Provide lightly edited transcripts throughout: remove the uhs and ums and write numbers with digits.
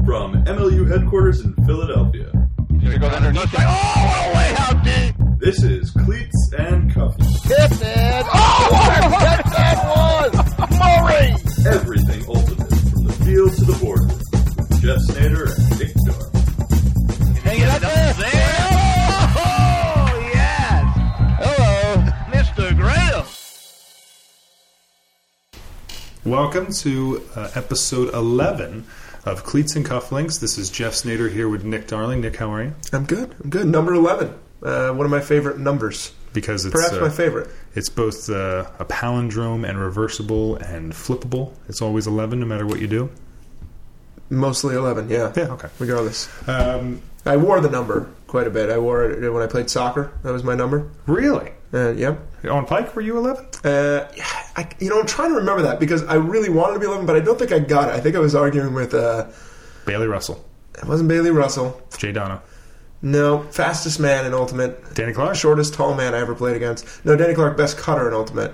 From MLU headquarters in Philadelphia. You're going to go underneath it. Oh, way out deep! This is Cleats and Cufflinks. Hit it! Oh, what a hit that was! Murray! Everything ultimate from the field to the boardroom. With Jeff Snyder and Nick Darling. Hang it up there! Oh, yes! Hello, Mr. Graham. Welcome to episode 11 of Cleats and Cufflinks. This is Jeff Snyder here with Nick Darling. Nick, how are you? I'm good. Number 11. One of my favorite numbers. Because it's perhaps my favorite. It's both a palindrome and reversible and flippable. It's always 11 no matter what you do. Mostly 11, yeah. Yeah, okay. Regardless. I wore the number quite a bit. I wore it when I played soccer. That was my number. Really? Yep. On Pike, were you 11? I'm trying to remember that because I really wanted to be 11, but I don't think I got it. I think I was arguing with... Bailey Russell. It wasn't Bailey Russell. Jay Dono. No. Fastest man in Ultimate. Danny Clark? Shortest tall man I ever played against. No, Danny Clark, best cutter in Ultimate.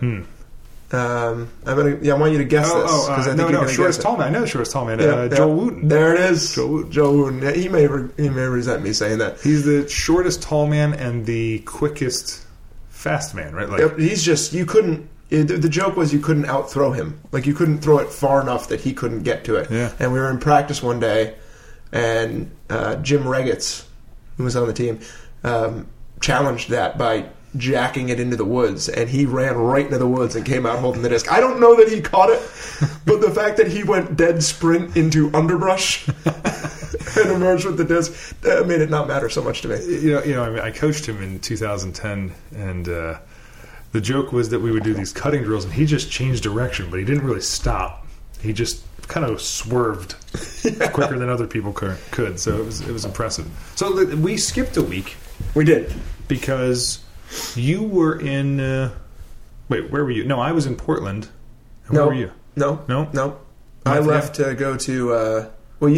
I want you to guess this. I think you're shortest tall man. I know the shortest tall man. Yeah, Joel Wooten. There it is. Joel Wooten. Yeah, he may resent me saying that. He's the shortest tall man and the quickest fast man, right? Like, yep, he's just, you couldn't, the joke was you couldn't out-throw him. Like, you couldn't throw it far enough that he couldn't get to it. Yeah. And we were in practice one day, and Jim Regitz, who was on the team, challenged that by jacking it into the woods, and he ran right into the woods and came out holding the disc. I don't know that he caught it, but the fact that he went dead sprint into underbrush and emerged with the disc made it not matter so much to me. I mean, I coached him in 2010, and the joke was that we would do these cutting drills, and he just changed direction, but he didn't really stop. He just kind of swerved quicker than other people could, so it was impressive. So we skipped a week. We did. Because you were in... wait, where were you? No, I was in Portland. And where were you? No. I left to go to...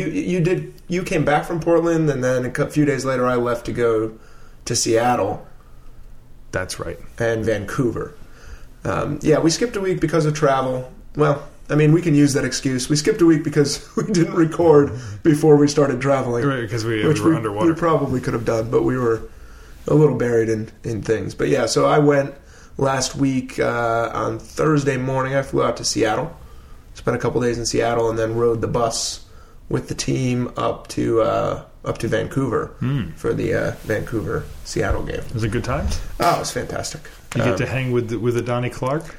you came back from Portland, and then a few days later I left to go to Seattle. That's right. And Vancouver. We skipped a week because of travel. Well, I mean, we can use that excuse. We skipped a week because we didn't record before we started traveling. Right, because we were underwater. We probably could have done, but we were a little buried in things. But yeah, so I went last week on Thursday morning. I flew out to Seattle, spent a couple days in Seattle, and then rode the bus with the team up to Vancouver for the Vancouver-Seattle game. Was it good times? Oh, it was fantastic. You get to hang with the Donnie Clark?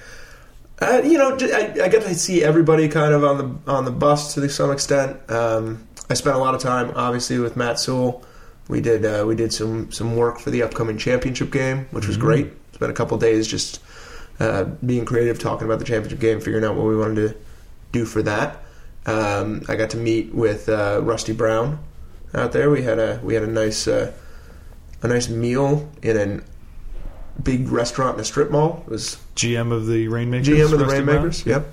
I get to see everybody kind of on the bus to some extent. I spent a lot of time, obviously, with Matt Sewell. We did some work for the upcoming championship game, which was great. Spent a couple days just being creative, talking about the championship game, figuring out what we wanted to do for that. I got to meet with Rusty Brown out there. We had a nice meal in a big restaurant in a strip mall. It was GM of the Rainmakers. GM of the Rainmakers. Yep.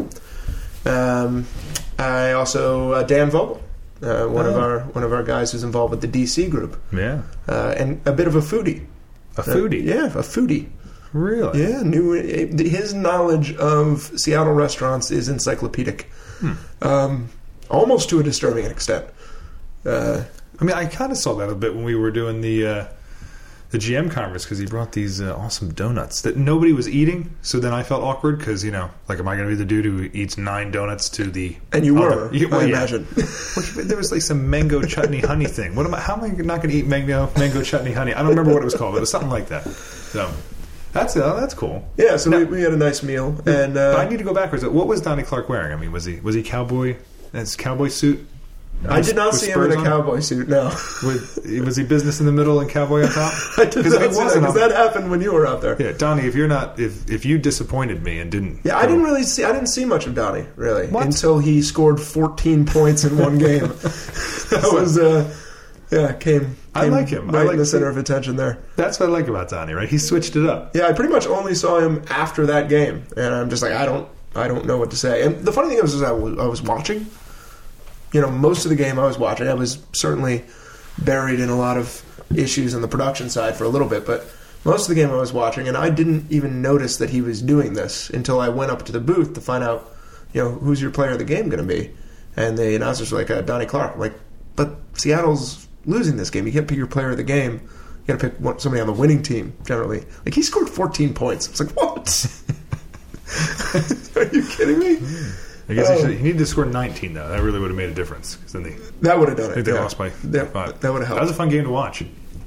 I also Dan Vogel. One of our guys who's involved with the DC group. Yeah. And a bit of a foodie. A foodie? Yeah, a foodie. Really? Yeah. His knowledge of Seattle restaurants is encyclopedic. Almost to a disturbing extent. I mean, I kind of saw that a bit when we were doing the GM conference, because he brought these awesome donuts that nobody was eating. So then I felt awkward because, am I going to be the dude who eats 9 donuts to the... And you were, I imagine. There was like some mango chutney honey thing. How am I not going to eat mango chutney honey? I don't remember what it was called, but it was something like that. So that's cool. Yeah, so we had a nice meal. But I need to go backwards. What was Donnie Clark wearing? I mean, was he cowboy? His cowboy suit? I did not see him in a cowboy suit, no. Was he business in the middle and cowboy on top? I did not see that, because that happened when you were out there. Yeah, Donnie, if you disappointed me and didn't... Yeah, I didn't see much of Donnie, really, until he scored 14 points in one game. That was, came I like him. Right in the center of attention there. That's what I like about Donnie, right? He switched it up. Yeah, I pretty much only saw him after that game, and I'm just like, I don't know what to say. And the funny thing is I was watching... most of the game I was watching, I was certainly buried in a lot of issues on the production side for a little bit, but most of the game I was watching, and I didn't even notice that he was doing this until I went up to the booth to find out, who's your player of the game going to be? And the announcers were like, Donnie Clark. I'm like, but Seattle's losing this game. You can't pick your player of the game. You got to pick somebody on the winning team, generally. Like, he scored 14 points. It's like, what? Are you kidding me? I guess he needed to score 19, though. That really would have made a difference. Because then that would have done it. I think they lost by 5. That would have helped. That was a fun game to watch.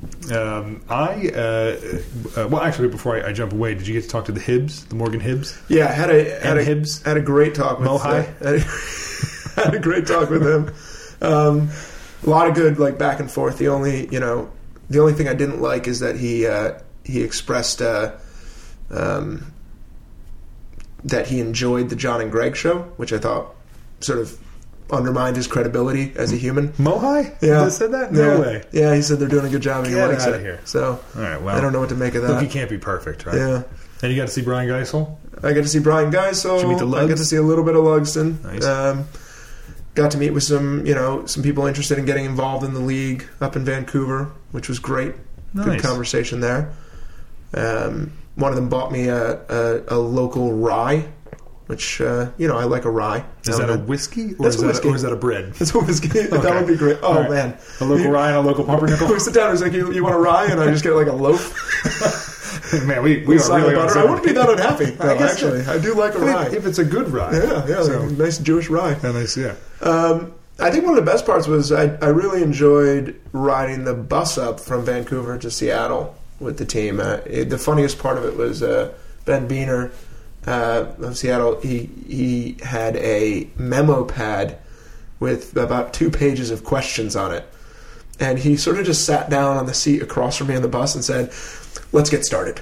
Well, actually, before I jump away, did you get to talk to the Hibbs, the Morgan Hibbs? Yeah, had a great talk with Mohai. Had a great talk with him. A lot of good back and forth. The only thing I didn't like is that he expressed that he enjoyed the John and Greg show, which I thought sort of undermined his credibility as a human. Mohai? Yeah. He said that? No way. Yeah, he said they're doing a good job and he Get likes out it. of here. So, all right, well, I don't know what to make of that. Look, he can't be perfect, right? Yeah. And you got to see Brian Geisel? I got to see Brian Geisel. Did you meet the Lugs? I got to see a little bit of Lugston. Nice. Got to meet with some people interested in getting involved in the league up in Vancouver, which was great. Nice. Good conversation there. One of them bought me a local rye, which I like a rye. Is that a whiskey? Or That's is a whiskey. Or is that a bread? It's a whiskey. That would be great. Oh, right. man. A local rye and a local pumpernickel? We sit down and he's like, you want a rye? And I just get like a loaf. Man, we are really on I wouldn't be that unhappy, though, I guess actually. I do like a rye. If it's a good rye. Yeah, So- like a nice Jewish rye. Yeah, nice, yeah. I think one of the best parts was I really enjoyed riding the bus up from Vancouver to Seattle with the team. The funniest part of it was Ben Beener of Seattle. He had a memo pad with about 2 pages of questions on it. And he sort of just sat down on the seat across from me on the bus and said, "Let's get started."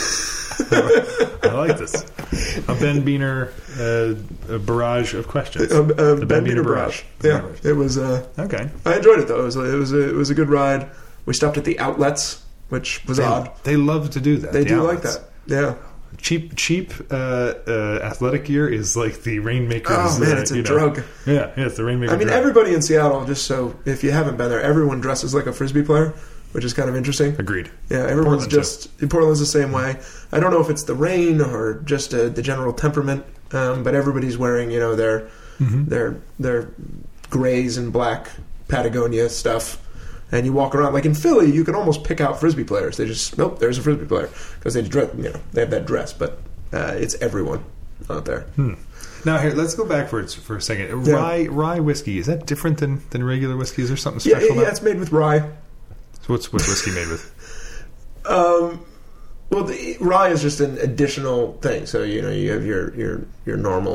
I like this. A Ben Beener a barrage of questions. The Ben Beener barrage. Yeah, it was. Okay. I enjoyed it though. It was a good ride. We stopped at the outlets, which was odd. They love to do that. They the do outlets. like that. Yeah. Cheap athletic gear is like the Rainmaker's. Oh man, it's a drug. Yeah, it's the Rainmaker. I mean, drug. everybody in Seattle, just so if you haven't been there, everyone dresses like a Frisbee player, which is kind of interesting. Agreed. Yeah, everyone's Portland Portland's the same way. I don't know if it's the rain or just the general temperament, but everybody's wearing their grays and black Patagonia stuff. And you walk around, like in Philly, you can almost pick out Frisbee players. They just, nope, there's a Frisbee player. Because they dress, they have that dress, but it's everyone out there. Now, here, let's go back for a second. Yeah. Rye whiskey, is that different than regular whiskey? Is there something special about it? Yeah, it's made with rye. So what's whiskey made with? Well, the rye is just an additional thing. So, you have your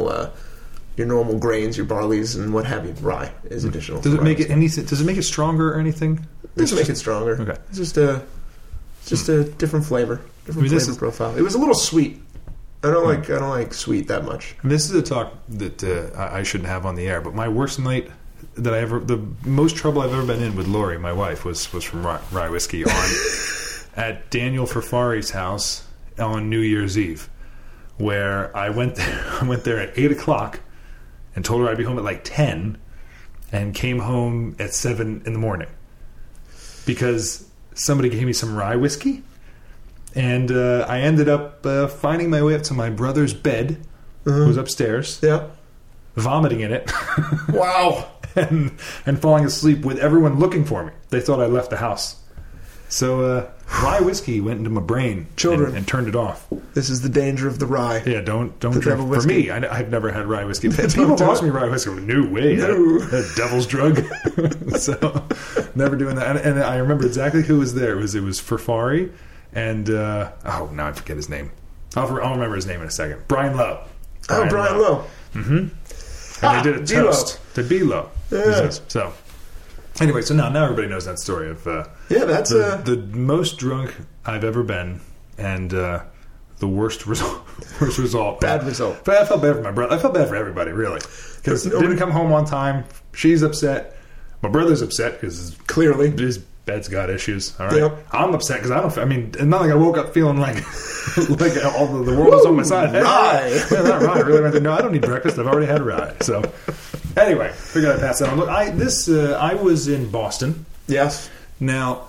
normal grains, your barleys, and what have you. Rye is additional. Does it make it anything? Does it make it stronger or anything? It doesn't make it stronger. Okay. It's just a different flavor, flavor profile. It was a little sweet. I don't like sweet that much. This is a talk that I shouldn't have on the air, but my worst night the most trouble I've ever been in with Lori, my wife, was from rye whiskey at Daniel Ferfari's house on New Year's Eve, where I went there at 8:00 and told her I'd be home at like 10, and came home at 7 in the morning because somebody gave me some rye whiskey, and I ended up finding my way up to my brother's bed, who was upstairs, vomiting in it. Wow. and falling asleep with everyone looking for me. They thought I left the house. So rye whiskey went into my brain, children, and turned it off. This is the danger of the rye. Yeah, don't drink. For me, I've never had rye whiskey. People toss me rye whiskey. No way, that devil's drug. So never doing that. And I remember exactly who was there. It was Ferfari, and now I forget his name. I'll remember his name in a second. Brian Lowe. Brian Lowe. Mm-hmm. And they did a toast to B-Lo. Yeah. So anyway, so now everybody knows that story of that's the most drunk I've ever been, and the worst result. Bad result. But I felt bad for my brother. I felt bad for everybody, really, because didn't come home on time. She's upset. My brother's upset because clearly his bed's got issues. All right, Yep. I'm upset because I don't. I mean, it's not like I woke up feeling like all the world was on my side. Rye. Yeah, not rye. Really, no, I don't need breakfast. I've already had rye. So anyway, figured I'd pass that on. Look, I was in Boston. Yes. Now,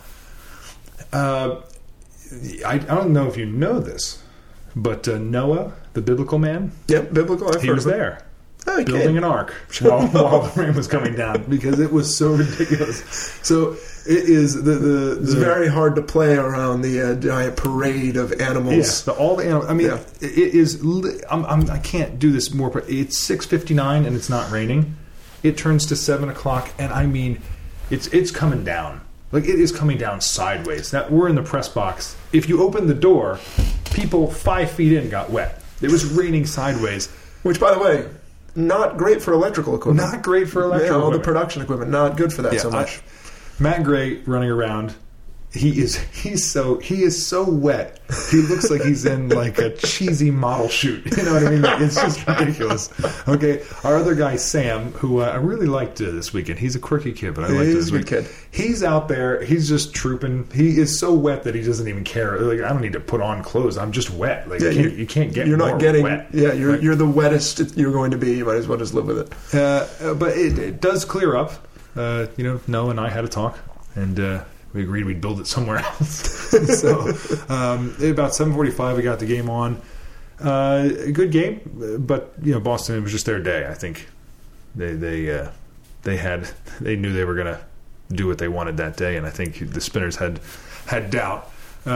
I don't know if you know this, but Noah, the biblical man, Yep, biblical. he was there. Oh, he building can't. an ark while the rain was coming down because it was so ridiculous. So it is It's very hard to play around the giant parade of animals. all the animals. I mean, Yeah. it is. I can't do this more. It's 6:59 and it's not raining. It turns to 7 o'clock, and I mean, it's coming down. Like it is coming down sideways. Now we're in the press box. If you open the door, people 5 feet in got wet. It was raining sideways. Which, by the way, not great for electrical equipment. Not great for electrical all the equipment. production equipment, not good for that so much. Matt Gray running around. He's so wet. He looks like he's in like a cheesy model shoot. You know what I mean? It's just ridiculous. Okay, our other guy Sam, who I really liked this weekend. He's a quirky kid, but I liked He's this a good kid. He's out there. He's just trooping. He is so wet that he doesn't even care. Like I don't need to put on clothes. I'm just wet. Like you can't get. You're more not getting. wet. Yeah, you're Right? you're the wettest you're going to be. You might as well just live with it. But it does clear up. Noah and I had a talk, and we agreed we'd build it somewhere else. So about 7:45, we got the game on. A good game, but Boston, it was just their day. I think they knew they were going to do what they wanted that day, and I think the Spinners had doubt.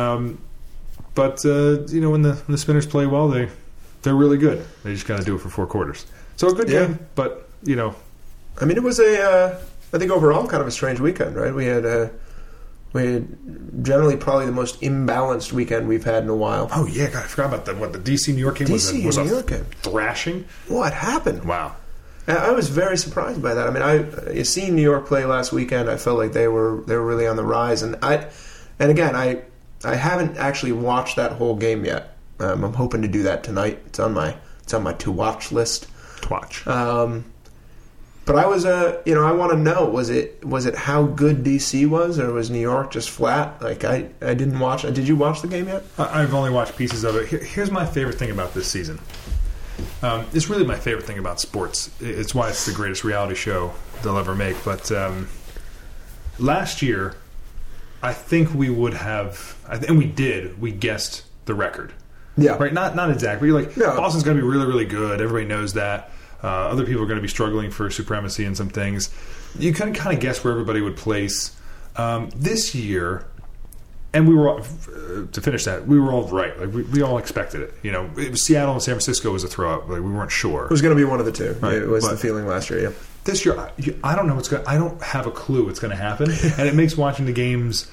But when the Spinners play well, they're really good. They just got to do it for 4 quarters. So a good game, but I mean, it was I think overall kind of a strange weekend, right? We had generally probably the most imbalanced weekend we've had in a while. oh yeah, God, I forgot about the DC New York game was DC a New York game. thrashing. What happened? Wow. I was very surprised by that. I mean, I seen New York play last weekend. I felt like they were really on the rise, and again, I haven't actually watched that whole game yet. I'm hoping to do that tonight. It's on my to watch list. To watch. But I was I want to know, was it how good DC was, or was New York just flat? Like I didn't watch. Did you watch the game yet? I've only watched pieces of it. Here's my favorite thing about this season. It's really my favorite thing about sports. It's why it's the greatest reality show they'll ever make. But last year, I think we would have, and we did. We guessed the record. Yeah. Right. Not exactly. You're like, No. Boston's going to be really, really good. Everybody knows that. Other people are going to be struggling for supremacy in some things. You can kind of guess where everybody would place. This year, and we were all, to finish that, we were all right. Like we all expected it. It was Seattle and San Francisco was a throw up. Like we weren't sure. It was going to be one of the two. Right, It was but- the feeling last year. Yeah. This year, I don't know what's going. I don't have a clue what's going to happen, and it makes watching the games.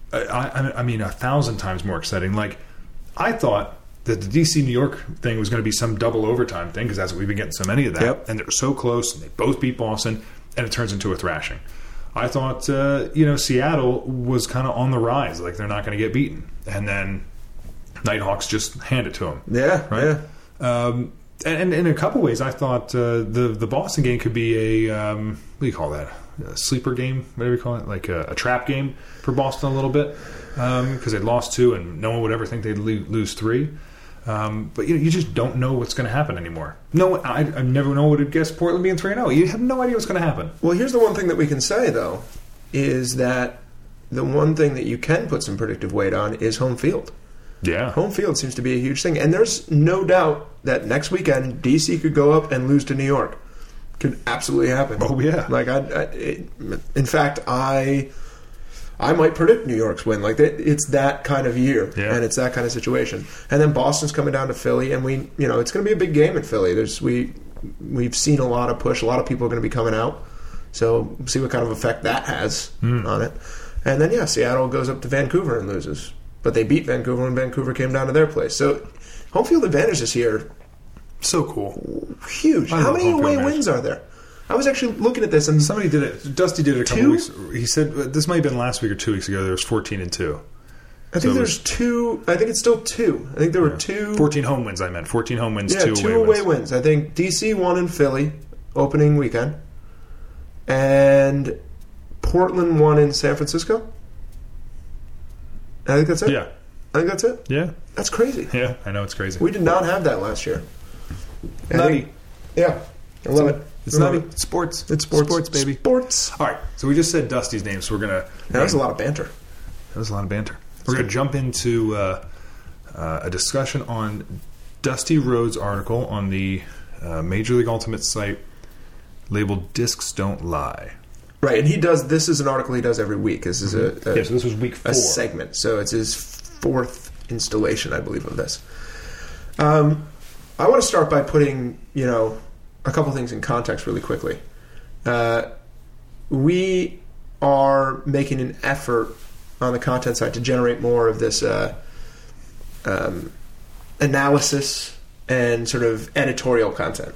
I mean, 1,000 times more exciting. Like I thought that the DC New York thing was going to be some double overtime thing because that's what we've been getting so many of that, Yep. and they're so close, and they both beat Boston, and it turns into a thrashing. I thought Seattle was kind of on the rise, like they're not going to get beaten, and then Nighthawks just hand it to them. Yeah. Right? Yeah. And in a couple ways, I thought the Boston game could be a what do you call that? A sleeper game, whatever you call it, like a trap game for Boston a little bit because they'd lost 2 and no one would ever think they'd lose 3. But you just don't know what's going to happen anymore. No, I never know would have guessed Portland being 3-0. You have no idea what's going to happen. Well, here's the one thing that we can say though, is that the one thing that you can put some predictive weight on is home field. Yeah, Home field seems to be a huge thing, and there's no doubt that next weekend DC could go up and lose to New York. Could absolutely happen. Oh, yeah. Like in fact, I might predict New York's win. Like it's that kind of year, Yeah. and it's that kind of situation. And then Boston's coming down to Philly, and it's going to be a big game in Philly. We've seen a lot of push. A lot of people are going to be coming out, so we'll see what kind of effect that has on it. And then Seattle goes up to Vancouver and loses. But they beat Vancouver when Vancouver came down to their place. So home field advantage this year, so cool. huge. I How love many home field away advantage. wins are there? I was actually looking at this, and Somebody did it. Dusty did it a couple 2? weeks. He said this might have been last week or 2 weeks ago. There was 14-2. I So think it there's 2. I think it's still 2. I think there were 2. 14 home wins. I meant 14 home wins. Yeah, 2 2 away away wins. wins. I think DC won in Philly opening weekend, and Portland won in San Francisco. I think that's it. Yeah, I think that's it. yeah, That's crazy. yeah. I know it's crazy. We did not have that last year. I Nutty. think- Yeah, I love it. It's I love nutty. it. Sports. It's sports. Sports, baby. Sports. All right. So we just said Dusty's name, so we're gonna. That was a lot of banter. That was a lot of banter. We're gonna jump into a discussion on Dusty Rhodes' article on the Major League Ultimate site labeled Discs Don't Lie. Right, and he does. This is an article he does every week. This is so this was week 4. A segment. So it's his 4th installation, I believe, of this. I want to start by putting, a couple things in context really quickly. We are making an effort on the content side to generate more of this analysis and sort of editorial content.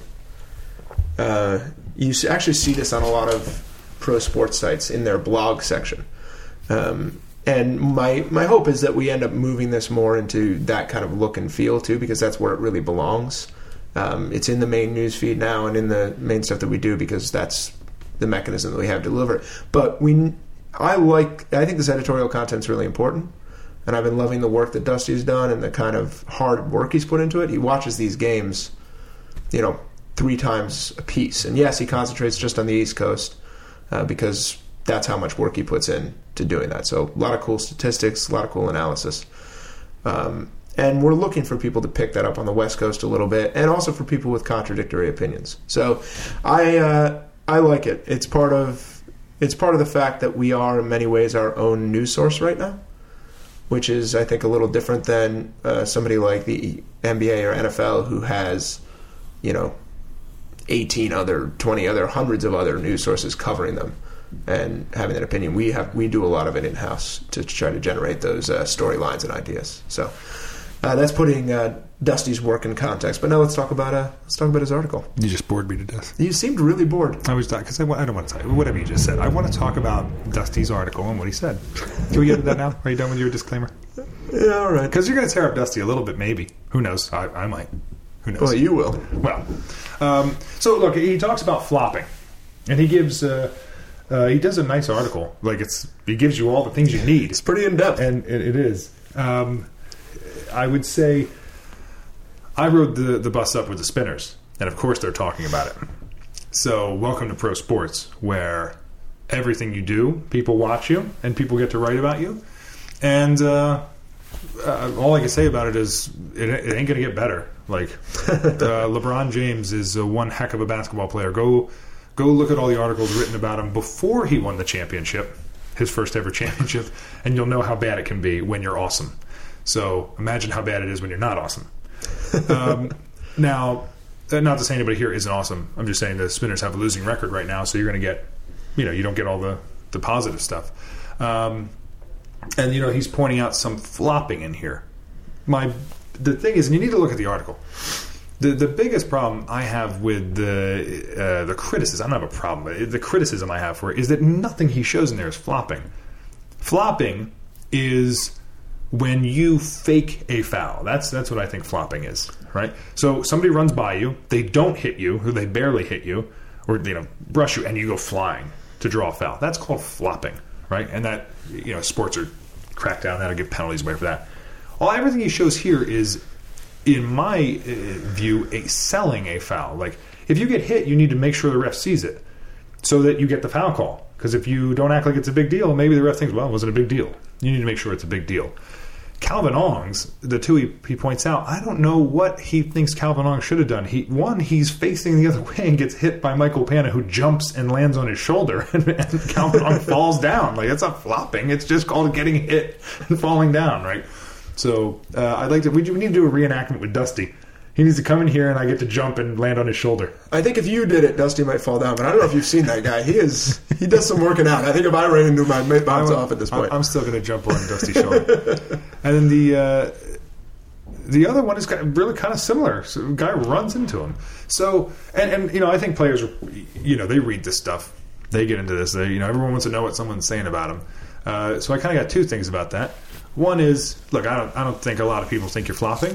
You actually see this on a lot of pro sports sites in their blog section. And my hope is that we end up moving this more into that kind of look and feel too, because that's where it really belongs. It's in the main news feed now and in the main stuff that we do, because that's the mechanism that we have to deliver it. But I think this editorial content's really important, and I've been loving the work that Dusty's done and the kind of hard work he's put into it. He watches these games, 3 times a piece, and yes, he concentrates just on the East Coast because that's how much work he puts in to doing that. So a lot of cool statistics, a lot of cool analysis. And we're looking for people to pick that up on the West Coast a little bit, and also for people with contradictory opinions. So I like it. It's part of the fact that we are in many ways our own news source right now, which is, I think, a little different than somebody like the NBA or NFL, who has, 18 other, 20 other, hundreds of other news sources covering them and having that opinion. We do a lot of it in-house to try to generate those storylines and ideas. So that's putting Dusty's work in context. But now let's talk about his article. You just bored me to death. You seemed really bored. I was because I don't want to tell you whatever you just said. I want to talk about Dusty's article and what he said. Can we get into that now? Are you done with your disclaimer? Yeah, all right. Because you're going to tear up Dusty a little bit, maybe. Who knows? I might. Who knows? Well, you will. Well, so look, he talks about flopping, and he gives. He does a nice article. He gives you all the things you need. It's pretty in depth, and it is. I would say I rode the bus up with the Spinners, and of course they're talking about it. So welcome to pro sports, where everything you do, people watch you, and people get to write about you. And all I can say about it is it ain't going to get better. LeBron James is one heck of a basketball player. Go look at all the articles written about him before he won the championship, his first ever championship, and you'll know how bad it can be when you're awesome. So imagine how bad it is when you're not awesome. Now, not to say anybody here isn't awesome. I'm just saying the Spinners have a losing record right now, so you're going to get, you don't get all the positive stuff. And, he's pointing out some flopping in here. The thing is, and you need to look at the article. The biggest problem I have with the criticism, I don't have a problem, but the criticism I have for it is that nothing he shows in there is flopping. Flopping is when you fake a foul. That's what I think flopping is, right? So somebody runs by you, they don't hit you, or they barely hit you, or brush you, and you go flying to draw a foul. That's called flopping, right? And that sports are cracked down how to give penalties away for that. Everything he shows here is, in my view, selling a foul. If you get hit, you need to make sure the ref sees it so that you get the foul call. Because if you don't act like it's a big deal, maybe the ref thinks, well, it wasn't a big deal. You need to make sure it's a big deal. Calvin Ongs, the two he points out, I don't know what he thinks Calvin Ongs should have done. He's facing the other way and gets hit by Michael Panna, who jumps and lands on his shoulder, and Calvin Ongs falls down. That's not flopping. It's just called getting hit and falling down, right? So we need to do a reenactment with Dusty. He needs to come in here, and I get to jump and land on his shoulder. I think if you did it, Dusty might fall down. But I don't know if you've seen that guy. He does some working out. I think if I ran into him, I'd make bounce off at this point. I'm still going to jump on Dusty's shoulder. And then the other one is really kind of similar. So a guy runs into him. So and I think players they read this stuff. They get into this. Everyone wants to know what someone's saying about them. So I kind of got two things about that. One is, look, I don't think a lot of people think you're flopping.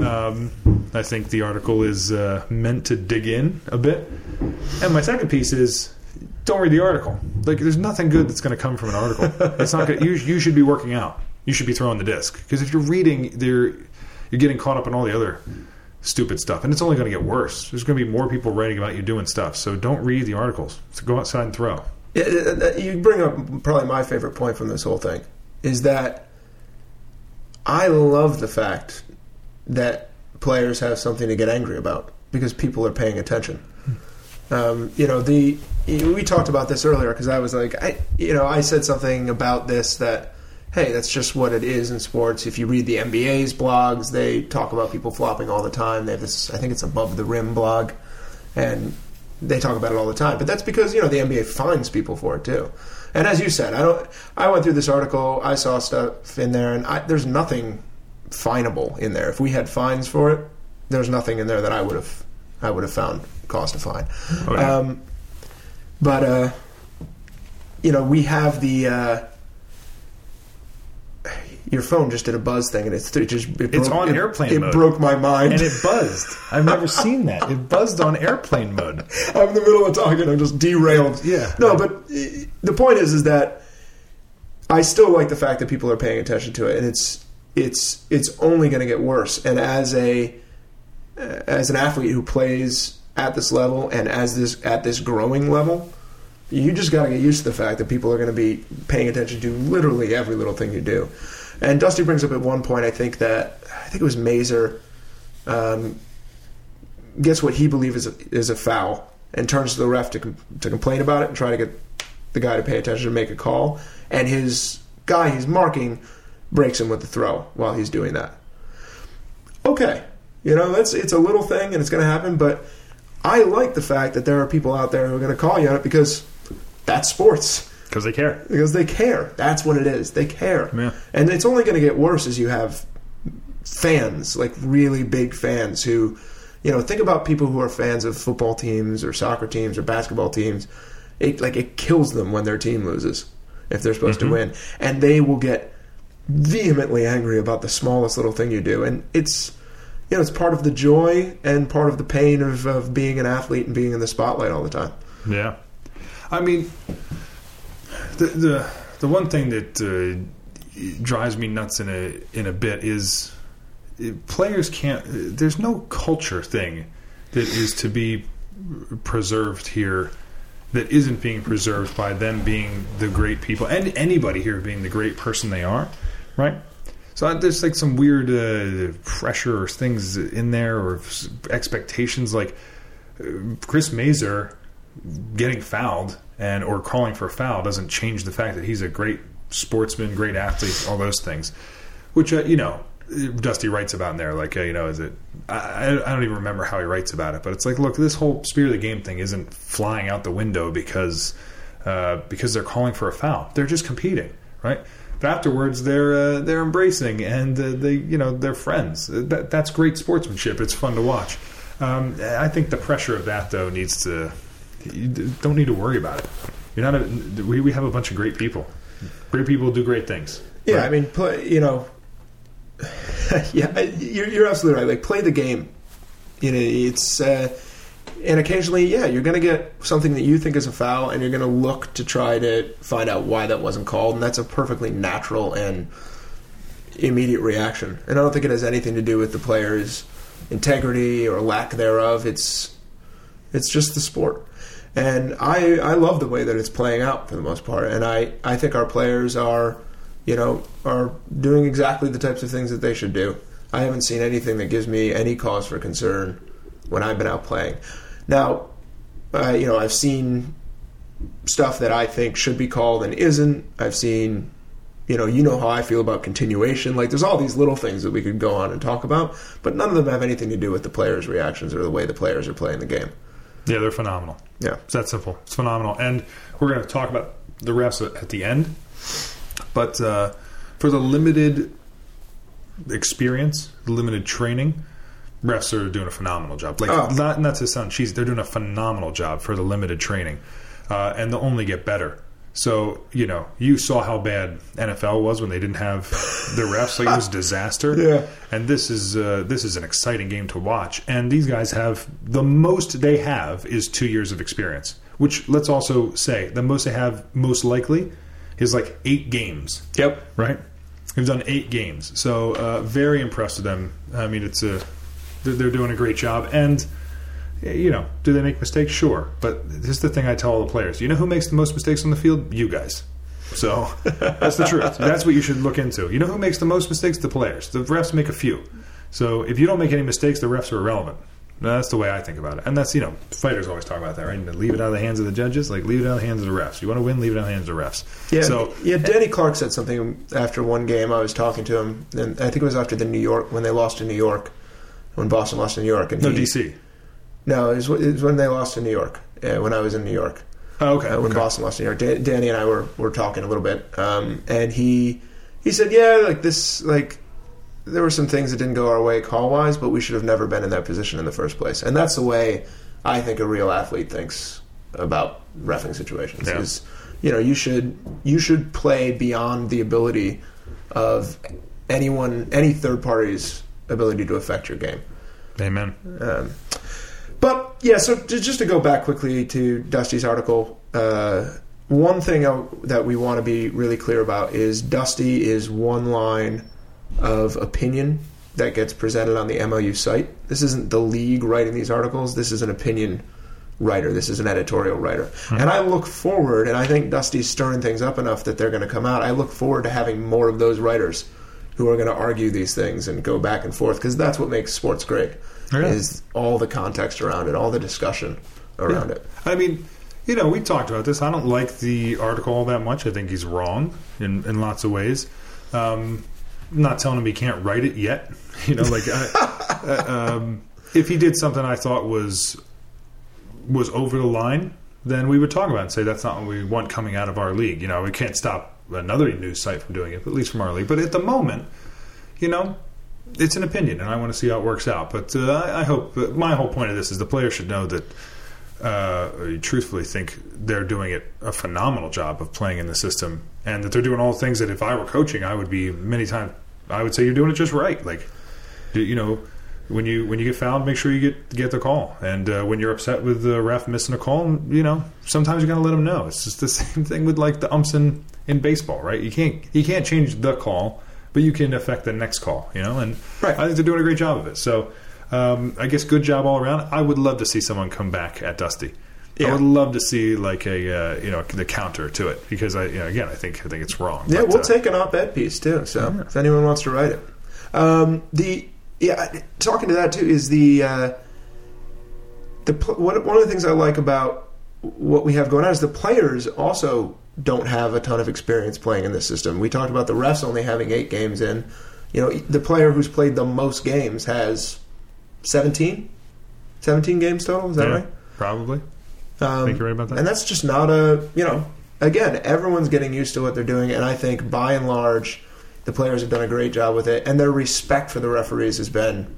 I think the article is meant to dig in a bit. And my second piece is, don't read the article. There's nothing good that's going to come from an article. It's not good. You should be working out. You should be throwing the disc. Because if you're reading, you're getting caught up in all the other stupid stuff. And it's only going to get worse. There's going to be more people writing about you doing stuff. So don't read the articles. So go outside and throw. Yeah, you bring up probably my favorite point from this whole thing, is that I love the fact that players have something to get angry about. because people are paying attention. We talked about this earlier because I was like, I said something about this that, hey, that's just what it is in sports. If you read the NBA's blogs, they talk about people flopping all the time. They have this, I think it's Above the Rim blog, and they talk about it all the time. But that's because, the NBA fines people for it too. And as you said, I went through this article, I saw stuff in there, and there's nothing finable in there. If we had fines for it, there's nothing in there that I would have found cause to fine. Okay. We have the your phone just did a buzz thing, and it's on airplane mode. It broke my mind, and it buzzed. I've never seen that. It buzzed on airplane mode. I'm in the middle of talking, I'm just derailed. Yeah. No, but the point is that I still like the fact that people are paying attention to it, and it's only going to get worse. And as an athlete who plays at this level and at this growing level, you just got to get used to the fact that people are going to be paying attention to literally every little thing you do. And Dusty brings up at one point, I think it was Mazur gets what he believes is a foul and turns to the ref to complain about it and try to get the guy to pay attention and make a call. And his guy he's marking breaks him with the throw while he's doing that. Okay, it's a little thing and it's going to happen, but I like the fact that there are people out there who are going to call you on it because that's sports. Because they care. Because they care. That's what it is. They care. Yeah. And it's only going to get worse as you have fans, like really big fans who, think about people who are fans of football teams or soccer teams or basketball teams. It kills them when their team loses if they're supposed to win. And they will get vehemently angry about the smallest little thing you do. And it's part of the joy and part of the pain of being an athlete and being in the spotlight all the time. Yeah. I mean, the one thing that drives me nuts in a bit is players can't. There's no culture thing that is to be preserved here that isn't being preserved by them being the great people and anybody here being the great person they are, right? So there's like some weird pressure or things in there or expectations, like Chris Mazur getting fouled or calling for a foul doesn't change the fact that he's a great sportsman, great athlete, all those things, which Dusty writes about in there. Like is it? I don't even remember how he writes about it, but it's like, look, this whole spirit of the game thing isn't flying out the window because they're calling for a foul. They're just competing, right? But afterwards, they're embracing and they're friends. That's great sportsmanship. It's fun to watch. I think the pressure of that though you don't need to worry about it. You're not. We have a bunch of great people. Great people do great things. Yeah, right? I mean, yeah, you're absolutely right. Like, play the game. It's and occasionally, you're going to get something that you think is a foul, and you're going to look to try to find out why that wasn't called, and that's a perfectly natural and immediate reaction. And I don't think it has anything to do with the player's integrity or lack thereof. It's just the sport. And I love the way that it's playing out for the most part. And I think our players are doing exactly the types of things that they should do. I haven't seen anything that gives me any cause for concern when I've been out playing. Now, I've seen stuff that I think should be called and isn't. I've seen, how I feel about continuation. Like, there's all these little things that we could go on and talk about, but none of them have anything to do with the players' reactions or the way the players are playing the game. Yeah, they're phenomenal. Yeah. It's that simple. It's phenomenal. And we're going to talk about the refs at the end. But for the limited experience, the limited training, refs are doing a phenomenal job. Not to sound cheesy, they're doing a phenomenal job for the limited training. And they'll only get better. So, you saw how bad NFL was when they didn't have the refs. Like, it was a disaster. Yeah. And this is an exciting game to watch. And these guys have, the most they have is 2 years of experience. Which, let's also say, the most they have, most likely, is like 8 games. Yep. Right? They've done 8 games. So, very impressed with them. I mean, they're doing a great job. And, do they make mistakes? Sure. But here's the thing I tell all the players. You know who makes the most mistakes on the field? You guys. So, that's the truth. That's what you should look into. You know who makes the most mistakes? The players. The refs make a few. So, if you don't make any mistakes, the refs are irrelevant. That's the way I think about it. And that's, fighters always talk about that, right? Leave it out of the hands of the judges. Like, leave it out of the hands of the refs. You want to win, leave it out of the hands of the refs. Yeah, Danny Clark said something after one game. I was talking to him, and I think it was after when they lost to New York, when Boston lost to New York. And DC. No, it was when they lost to New York, when I was in New York. Oh, okay. When Boston lost to New York. Danny and I were talking a little bit, and he said, there were some things that didn't go our way call-wise, but we should have never been in that position in the first place. And that's the way I think a real athlete thinks about reffing situations. Yeah. Is, you should play beyond the ability of any third party's ability to affect your game. Amen. But yeah, so just to go back quickly to Dusty's article, one thing that we want to be really clear about is Dusty is one line of opinion that gets presented on the MLU site. This isn't the league writing these articles. This is an opinion writer. This is an editorial writer. Mm-hmm. And I look forward, and I think Dusty's stirring things up enough that they're going to come out. I look forward to having more of those writers who are going to argue these things and go back and forth, because that's what makes sports great, is all the context around it, all the discussion around it. I mean, we talked about this. I don't like the article all that much. I think he's wrong in lots of ways. I'm not telling him he can't write it yet. If he did something I thought was over the line, then we would talk about it and say that's not what we want coming out of our league. We can't stop another news site from doing it, but at least from our league. But at the moment, it's an opinion, and I want to see how it works out. But I hope my whole point of this is the players should know that I truthfully think they're doing a phenomenal job of playing in the system, and that they're doing all the things that if I were coaching, I would be many times. I would say you're doing it just right. Like, when you get fouled, make sure you get the call. And when you're upset with the ref missing a call, sometimes you got to let them know. It's just the same thing with like the umps in baseball, right? You can't change the call, but you can affect the next call. And right. I think they're doing a great job of it. So I guess good job all around. I would love to see someone come back at Dusty. Yeah. I would love to see like the counter to it, because I think it's wrong. Yeah, but, we'll take an op-ed piece too. So if anyone wants to write it, talking to that too is one of the things I like about what we have going on is the players also don't have a ton of experience playing in this system. We talked about the refs only having 8 games in. The player who's played the most games has 17 games total. Is that right? Probably. I think you're right about that. And that's just not again, everyone's getting used to what they're doing, and I think by and large the players have done a great job with it, and their respect for the referees has been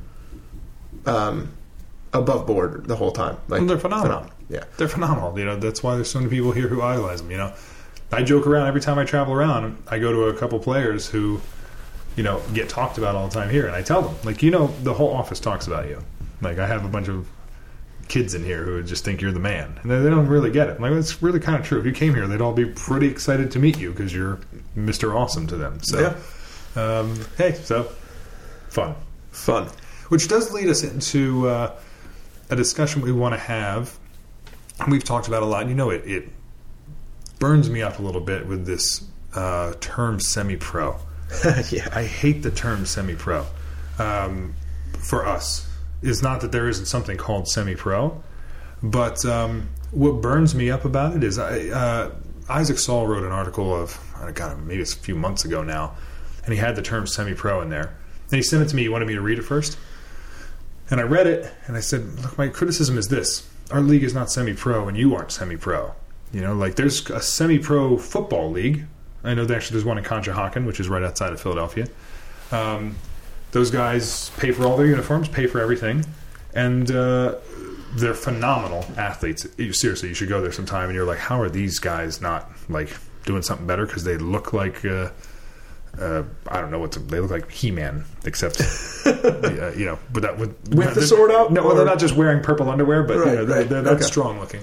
above board the whole time. Like, they're phenomenal. Yeah, they're phenomenal. That's why there's so many people here who idolize them. I joke around every time I travel around. I go to a couple players who, get talked about all the time here, and I tell them, like, the whole office talks about you. Like, I have a bunch of kids in here who would just think you're the man, and they don't really get it. Like, it's really kind of true. If you came here, they'd all be pretty excited to meet you because you're Mr. Awesome to them. So, so fun. Which does lead us into a discussion we want to have. We've talked about a lot. It burns me up a little bit with this term semi-pro. Yeah, I hate the term semi-pro. For us, is not that there isn't something called semi-pro, but what burns me up about it is Isaac Saul wrote an article of, maybe it's a few months ago now, and he had the term semi-pro in there. And he sent it to me. He wanted me to read it first. And I read it, and I said, look, my criticism is this. Our league is not semi-pro, and you aren't semi-pro. There's a semi-pro football league. I know there's one in Conshohocken, which is right outside of Philadelphia. Those guys pay for all their uniforms, pay for everything, and they're phenomenal athletes. Seriously, you should go there sometime, and you're like, how are these guys not like doing something better? Because they look like I don't know they look like He-Man, except but that with the sword out. No, they're not just wearing purple underwear, but they're that okay. strong looking.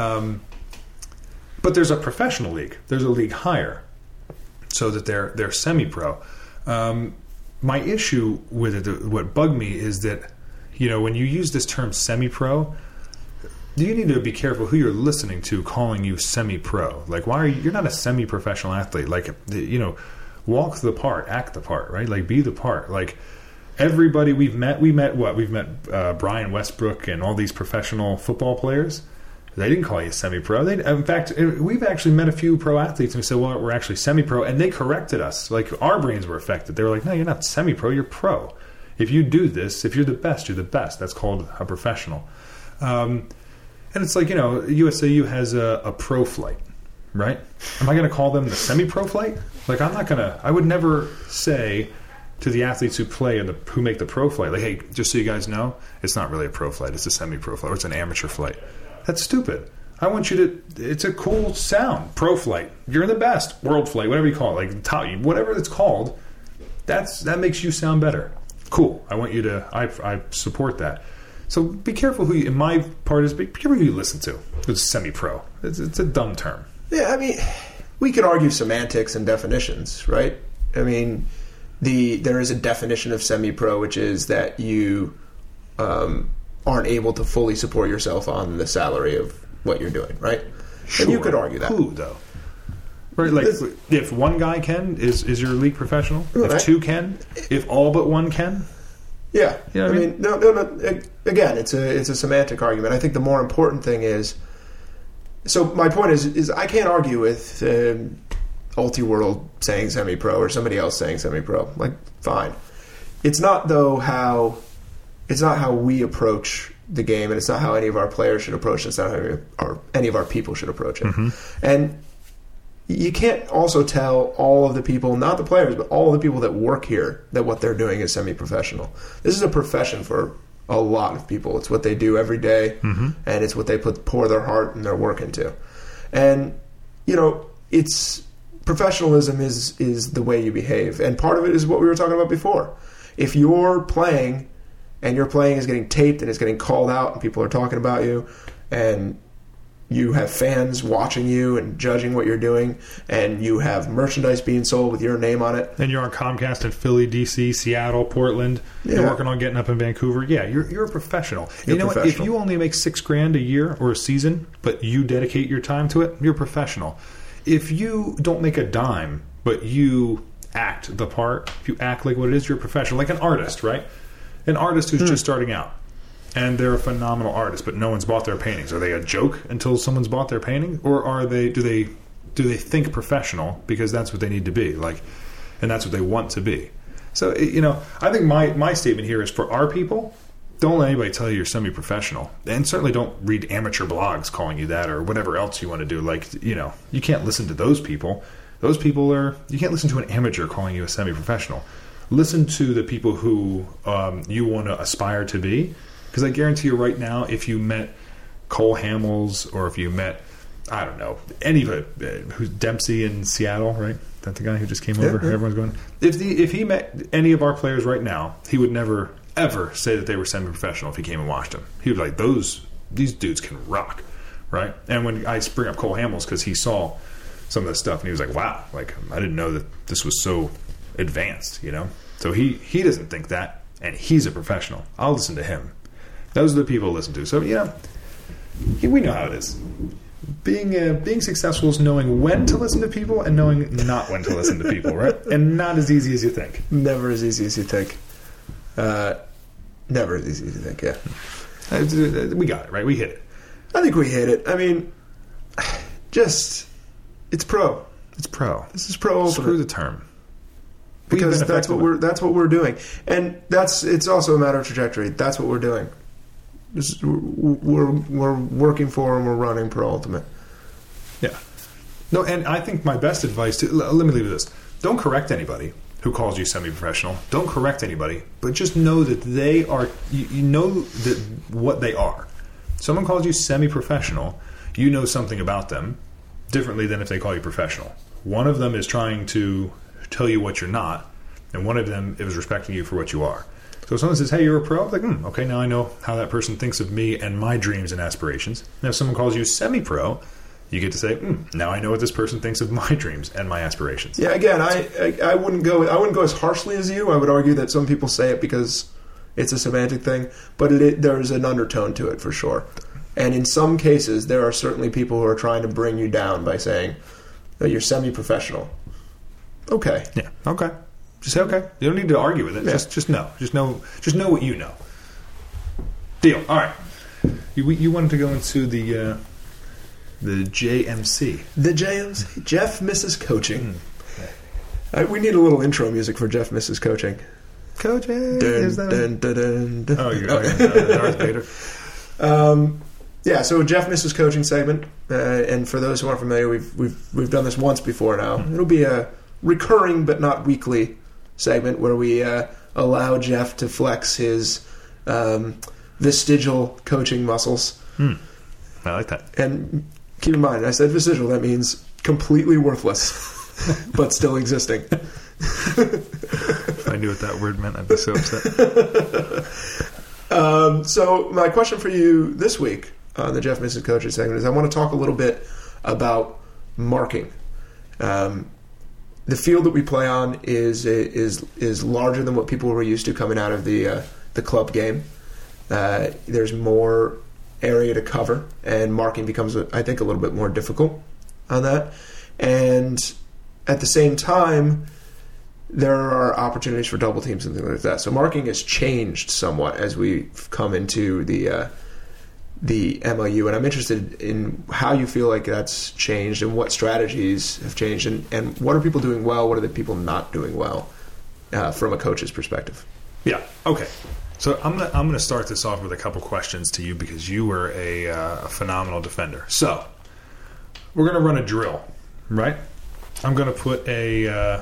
But there's a professional league. There's a league higher, so that they're semi-pro. My issue with it, what bugged me, is that when you use this term semi-pro, you need to be careful who you're listening to calling you semi-pro. Like, why are you're not a semi-professional athlete? Like, walk the part, act the part, right? Like, be the part. Like, everybody we've met Brian Westbrook and all these professional football players. They didn't call you semi-pro. In fact, we've actually met a few pro athletes and we said, well, we're actually semi-pro, and they corrected us. Like, our brains were affected. They were like, no, you're not semi-pro, you're pro. If you do this, if you're the best, you're the best. That's called a professional. And it's like, USAU has a pro flight, right? Am I going to call them the semi-pro flight? Like, I would never say to the athletes who make the pro flight, like, hey, just so you guys know, it's not really a pro flight, it's a semi-pro flight, or it's an amateur flight. That's stupid. I want you to, it's a cool sound, pro flight. You're the best, world flight, whatever you call it, like top, whatever it's called, that makes you sound better. Cool. I want you to, I support that. So be careful be careful who you listen to. It's semi-pro. It's a dumb term. Yeah, I mean, we could argue semantics and definitions, right? I mean, there is a definition of semi-pro, which is that you aren't able to fully support yourself on the salary of what you're doing, right? Sure. And you could argue that. Who, though? Right, like, if one guy can, is your league professional? Right. If two can? If all but one can? Yeah. You know what I mean? No. Again, it's a semantic argument. I think the more important thing is... So my point is I can't argue with Ultiworld saying semi-pro or somebody else saying semi-pro. Like, fine. It's not, though, how we approach the game, and it's not how any of our players should approach it. It's not how any of our people should approach it. Mm-hmm. And you can't also tell all of the people, not the players, but all of the people that work here, that what they're doing is semi-professional. This is a profession for a lot of people. It's what they do every day, mm-hmm. and it's what they pour their heart and their work into. And, it's professionalism is the way you behave. And part of it is what we were talking about before. If you're playing and your playing is getting taped and it's getting called out and people are talking about you and you have fans watching you and judging what you're doing and you have merchandise being sold with your name on it. And you're on Comcast in Philly, D.C., Seattle, Portland. Yeah. You're working on getting up in Vancouver. Yeah, you're a professional. What? If you only make $6,000 a year or a season, but you dedicate your time to it, you're professional. If you don't make a dime, but you act the part, if you act like what it is, you're a professional. Like an artist, right? An artist who's just starting out, and they're a phenomenal artist, but no one's bought their paintings. Are they a joke until someone's bought their painting, or do they think professional because that's what they need to be, like, and that's what they want to be? So I think my statement here is for our people. Don't let anybody tell you you're semi-professional, and certainly don't read amateur blogs calling you that or whatever else you want to do. Like, you can't listen to those people. Those people you can't listen to an amateur calling you a semi-professional. Listen to the people who you want to aspire to be, because I guarantee you right now, if you met Cole Hamels or if you met, I don't know, anybody who's Dempsey in Seattle, right? That's the guy who just came over. Yeah. Everyone's going. If he met any of our players right now, he would never ever say that they were semi-professional if he came and watched them. He was like, these dudes can rock, right? And when I bring up Cole Hamels because he saw some of this stuff and he was like, wow, like I didn't know that this was so advanced, So he doesn't think that, and he's a professional. I'll listen to him. Those are the people to listen to. So we know how it is. Being successful is knowing when to listen to people and knowing not when to listen to people, right? And not as easy as you think. Never as easy as you think. Never as easy as you think. Yeah, we got it right. We hit it. I think we hit it. I mean, it's pro. It's pro. This is pro. Screw the term. Because that's what we're doing, and it's also a matter of trajectory. That's what we're doing. We're working for and we're running Pro Ultimate. Yeah. No, and I think my best advice let me leave it this: don't correct anybody who calls you semi-professional. Don't correct anybody, but just know that they are. You know that what they are. Someone calls you semi-professional, you know something about them differently than if they call you professional. One of them is trying to tell you what you're not, and one of them is respecting you for what you are. So if someone says, hey, you're a pro, like, okay, now I know how that person thinks of me and my dreams and aspirations. And if someone calls you semi-pro, you get to say, now I know what this person thinks of my dreams and my aspirations. Yeah, again, I wouldn't go as harshly as you. I would argue that some people say it because it's a semantic thing, but there's an undertone to it for sure. And in some cases, there are certainly people who are trying to bring you down by saying, you're semi-professional. Okay. Yeah. Okay. Just say okay. You don't need to argue with it. Yeah. Just know. Just know what you know. Deal. All right. You wanted to go into the JMC. The JMC. Jeff Misses Coaching. We need a little intro music for Jeff Misses Coaching. Coaching. Dun, dun, dun, dun, dun. Oh, Darth Vader. Yeah, so Jeff Misses Coaching segment, and for those who aren't familiar, we've done this once before now. It'll be a recurring but not weekly segment where we allow Jeff to flex his vestigial coaching muscles. I like that. And keep in mind, I said vestigial, that means completely worthless, but still existing. If I knew what that word meant, I'd be so upset. So my question for you this week on the Jeff Misses Coaching segment is I want to talk a little bit about marking. The field that we play on is larger than what people were used to coming out of the club game. There's more area to cover, and marking becomes, I think, a little bit more difficult on that. And at the same time, there are opportunities for double teams and things like that. So marking has changed somewhat as we've come into the MLU, and I'm interested in how you feel like that's changed and what strategies have changed, and what are people doing well, what are the people not doing well from a coach's perspective. Yeah. Okay. So I'm gonna start this off with a couple questions to you because you were a phenomenal defender. So we're gonna run a drill, right? I'm gonna put a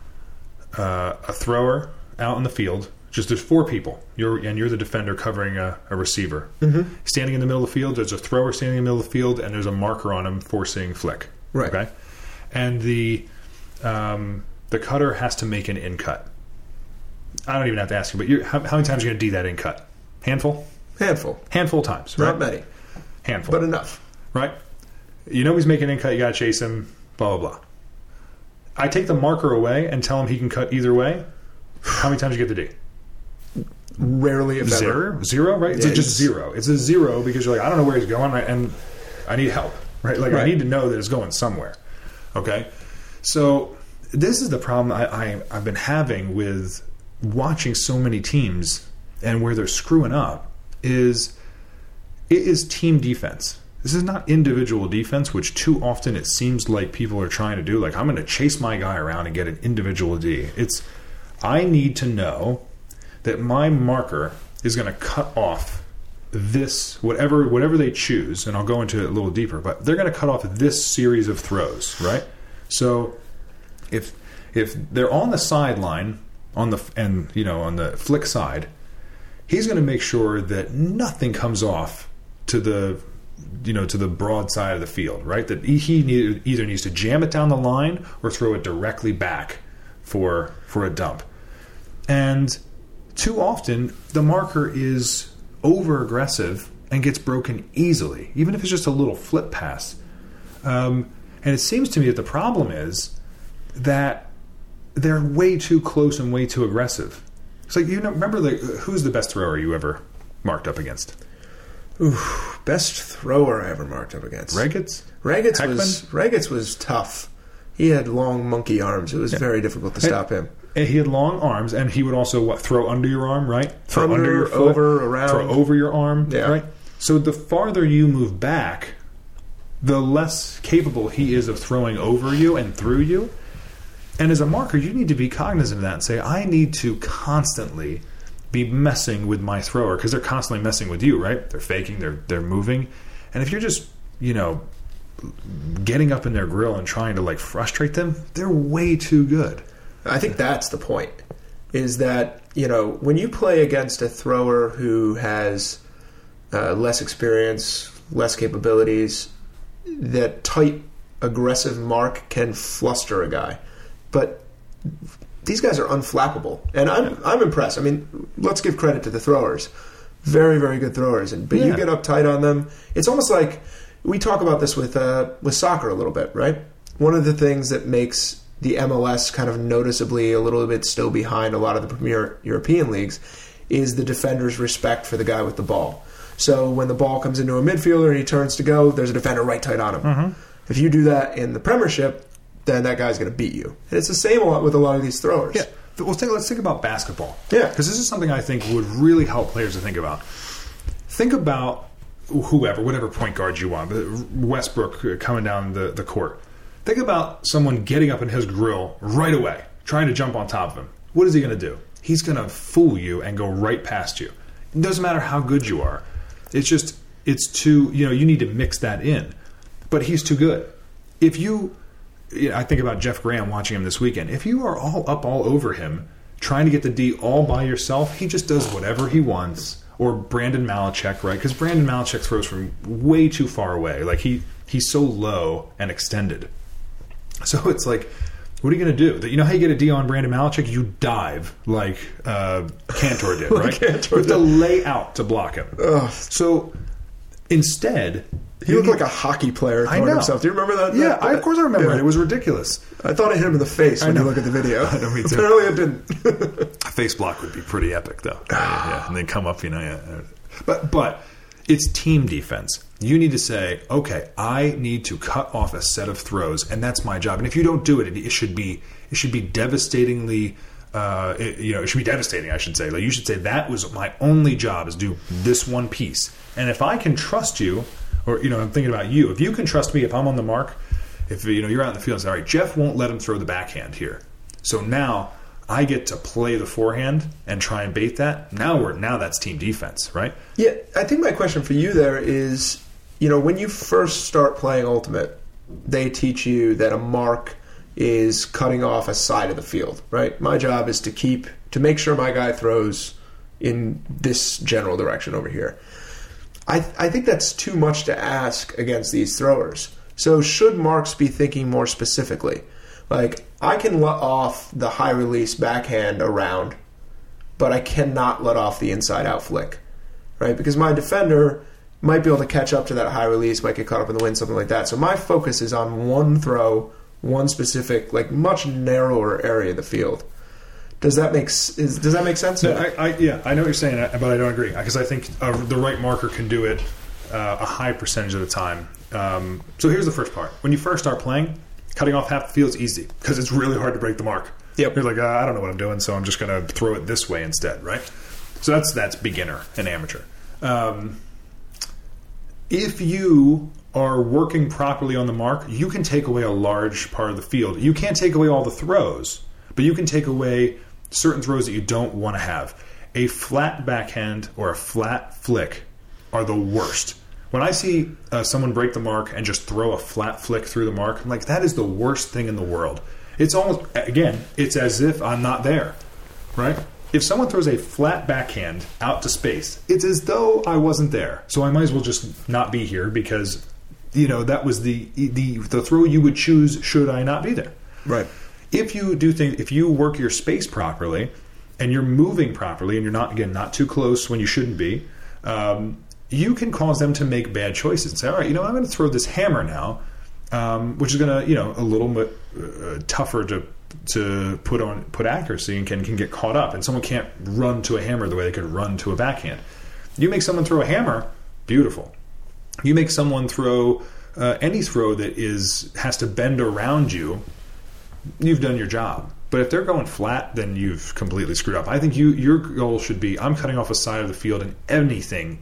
thrower out in the field. Just there's 4 people. You're the defender covering a receiver. Mm-hmm. Standing in the middle of the field, there's a thrower standing in the middle of the field, and there's a marker on him forcing flick. Right. Okay. And the cutter has to make an in cut. I don't even have to ask you, but how many times are you going to do that in cut? Handful of times, right? Not many. Handful. But enough. Right? You know he's making an in cut, you got to chase him, blah, blah, blah. I take the marker away and tell him he can cut either way. How many times do you get the D? Rarely, if ever. Zero, right? Yeah, It's just zero. It's a zero because you're like, I don't know where he's going, and I need help, right? Like, right. I need to know that it's going somewhere. Okay? So this is the problem I've been having with watching so many teams and where they're screwing up is team defense. This is not individual defense, which too often it seems like people are trying to do. Like, I'm going to chase my guy around and get an individual D. I need to know that my marker is going to cut off this, whatever they choose, and I'll go into it a little deeper, but they're going to cut off this series of throws, right? So if they're on the sideline on the flick side, he's going to make sure that nothing comes off to the broad side of the field, right? That he either needs to jam it down the line or throw it directly back for a dump. And too often, the marker is over-aggressive and gets broken easily, even if it's just a little flip pass. And it seems to me that the problem is that they're way too close and way too aggressive. It's like, remember who's the best thrower you ever marked up against? Ooh, best thrower I ever marked up against. Regetz? Regetz was tough. He had long monkey arms. It was very difficult to stop him. And he had long arms, and he would also throw under your arm, right? Throw under your foot, over, around. throw over your arm, Yeah. right? So the farther you move back, the less capable he is of throwing over you and through you. And as a marker, you need to be cognizant of that and say, I need to constantly be messing with my thrower because they're constantly messing with you, right? They're faking, they're moving. And if you're just, getting up in their grill and trying to frustrate them, they're way too good. I think that's the point, is that, when you play against a thrower who has less experience, less capabilities, that tight, aggressive mark can fluster a guy. But these guys are unflappable, and I'm impressed. I mean, let's give credit to the throwers. Very, very good throwers. But you get uptight on them. It's almost like, we talk about this with soccer a little bit, right? One of the things that makes the MLS kind of noticeably a little bit still behind a lot of the premier European leagues is the defender's respect for the guy with the ball. So when the ball comes into a midfielder and he turns to go, there's a defender right tight on him. Mm-hmm. If you do that in the Premiership, then that guy's going to beat you. And it's the same with a lot of these throwers. Yeah. let's think about basketball. Yeah. Because this is something I think would really help players to think about. Think about whatever point guard you want, Westbrook coming down the court. Think about someone getting up in his grill right away, trying to jump on top of him. What is he going to do? He's going to fool you and go right past you. It doesn't matter how good you are. It's too, you need to mix that in. But he's too good. I think about Jeff Graham watching him this weekend. If you are all over him, trying to get the D all by yourself, he just does whatever he wants. Or Brandon Malachek, right? Because Brandon Malachek throws from way too far away. Like he's so low and extended. So it's like, what are you going to do? You know how you get a D on Brandon Malachek? You dive like Cantor did, right? You have to lay out to block him. Ugh. So instead... He looked like a hockey player throwing himself. Do you remember that? Yeah, of course I remember it. It was ridiculous. I thought I hit him in the face when you look at the video. I know, me too. Apparently it didn't. A face block would be pretty epic, though. Yeah, and then come up, But it's team defense. You need to say, okay, I need to cut off a set of throws, and that's my job. And if you don't do it, it should be devastatingly. It should be devastating, I should say. Like, you should say, that was my only job, is do this one piece. And if I can trust you, or, I'm thinking about you. If you can trust me, if I'm on the mark, if, you're out in the field and say, all right, Jeff won't let him throw the backhand here. So now I get to play the forehand and try and bait that. Now that's team defense, right? Yeah, I think my question for you there is, when you first start playing Ultimate, they teach you that a mark is cutting off a side of the field, right? My job is to make sure my guy throws in this general direction over here. I think that's too much to ask against these throwers. So should marks be thinking more specifically? Like, I can let off the high release backhand around, but I cannot let off the inside out flick, right? Because my defender might be able to catch up to that high release, might get caught up in the wind, something like that. So my focus is on one throw, one specific, like, much narrower area of the field. Does that make sense? Yeah, I know what you're saying, but I don't agree, because I think the right marker can do it a high percentage of the time. So here's the first part. When you first start playing, cutting off half the field is easy because it's really hard to break the mark. Yep. You're like, I don't know what I'm doing, so I'm just going to throw it this way instead, right? So that's beginner and amateur. If you are working properly on the mark, you can take away a large part of the field. You can't take away all the throws, but you can take away certain throws that you don't want to have. A flat backhand or a flat flick are the worst. When I see someone break the mark and just throw a flat flick through the mark, I'm like, that is the worst thing in the world. It's almost, again, it's as if I'm not there, right? If someone throws a flat backhand out to space, it's as though I wasn't there. So I might as well just not be here because, that was the throw you would choose should I not be there. Right. If you work your space properly and you're moving properly and you're not too close when you shouldn't be, you can cause them to make bad choices and say, all right, I'm going to throw this hammer now, which is going to, a little bit tougher to put accuracy and can get caught up. And someone can't run to a hammer the way they could run to a backhand. You make someone throw a hammer, beautiful. You make someone throw any throw that has to bend around you, you've done your job. But if they're going flat, then you've completely screwed up. I think your goal should be, I'm cutting off a side of the field, and any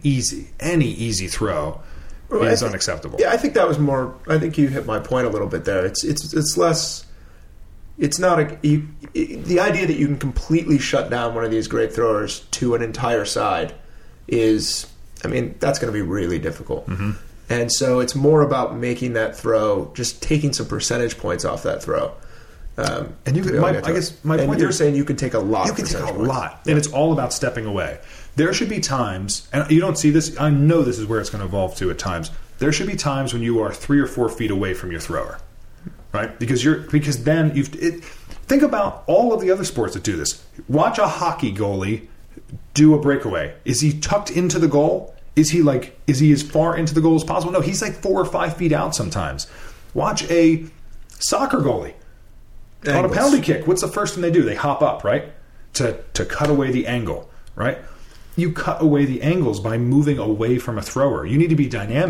easy throw is unacceptable. Yeah, I think that was more. I think you hit my point a little bit there. It's less. It's not the idea that you can completely shut down one of these great throwers to an entire side is. I mean, that's going to be really difficult. Mm-hmm. And so it's more about making that throw, just taking some percentage points off that throw. And you can, I guess my point. You're saying you can take a lot. You can take a lot, and it's all about stepping away. There should be times, and you don't see this. I know this is where it's going to evolve to at times. There should be times when you are 3 or 4 feet away from your thrower, right? Because then think about all of the other sports that do this. Watch a hockey goalie do a breakaway. Is he tucked into the goal? Is he as far into the goal as possible? No, he's like 4 or 5 feet out sometimes. Watch a soccer goalie. On a penalty kick, what's the first thing they do? They hop up, right? To cut away the angle, right? You cut away the angles by moving away from a thrower. You need to be dynamic.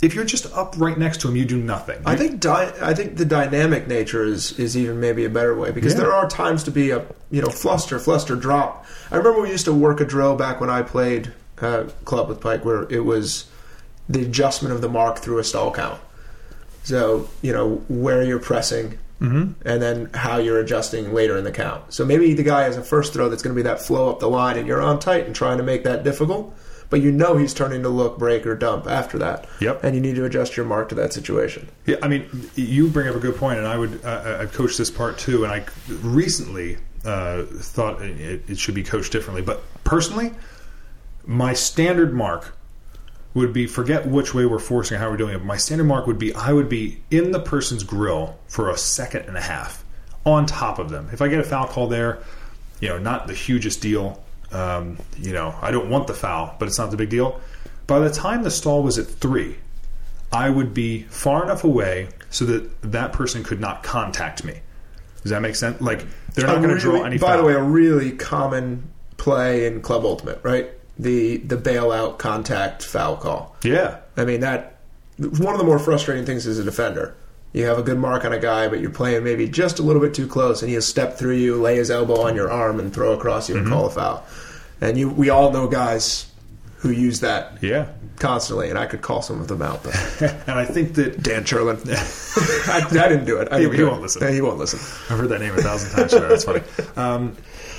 If you're just up right next to him, you do nothing. I think the dynamic nature is even maybe a better way, because there are times to be a fluster, drop. I remember we used to work a drill back when I played club with Pike, where it was the adjustment of the mark through a stall count. So, where you're pressing, and then how you're adjusting later in the count. So maybe the guy has a first throw that's going to be that flow up the line, and you're on tight and trying to make that difficult, but he's turning to look, break, or dump after that. Yep. And you need to adjust your mark to that situation. Yeah, I mean, you bring up a good point, and I've coached this part too, and I recently thought it should be coached differently. But personally, my standard mark would be, forget which way we're forcing or how we're doing it, but my standard mark would be, I would be in the person's grill for a second and a half on top of them. If I get a foul call there, not the hugest deal. I don't want the foul, but it's not the big deal. By the time the stall was at 3, I would be far enough away so that person could not contact me. Does that make sense? Like, they're not going to draw any foul. By the way, a really common play in Club Ultimate, right? The bailout contact foul call. Yeah. I mean, that one of the more frustrating things as a defender. You have a good mark on a guy, but you're playing maybe just a little bit too close, and he'll step through you, lay his elbow on your arm, and throw across you and call a foul. And we all know guys who use that constantly, and I could call some of them out. But and I think that Dan Cherlin, I didn't do it. He won't listen. He won't listen. I've heard that name 1,000 times. That's funny.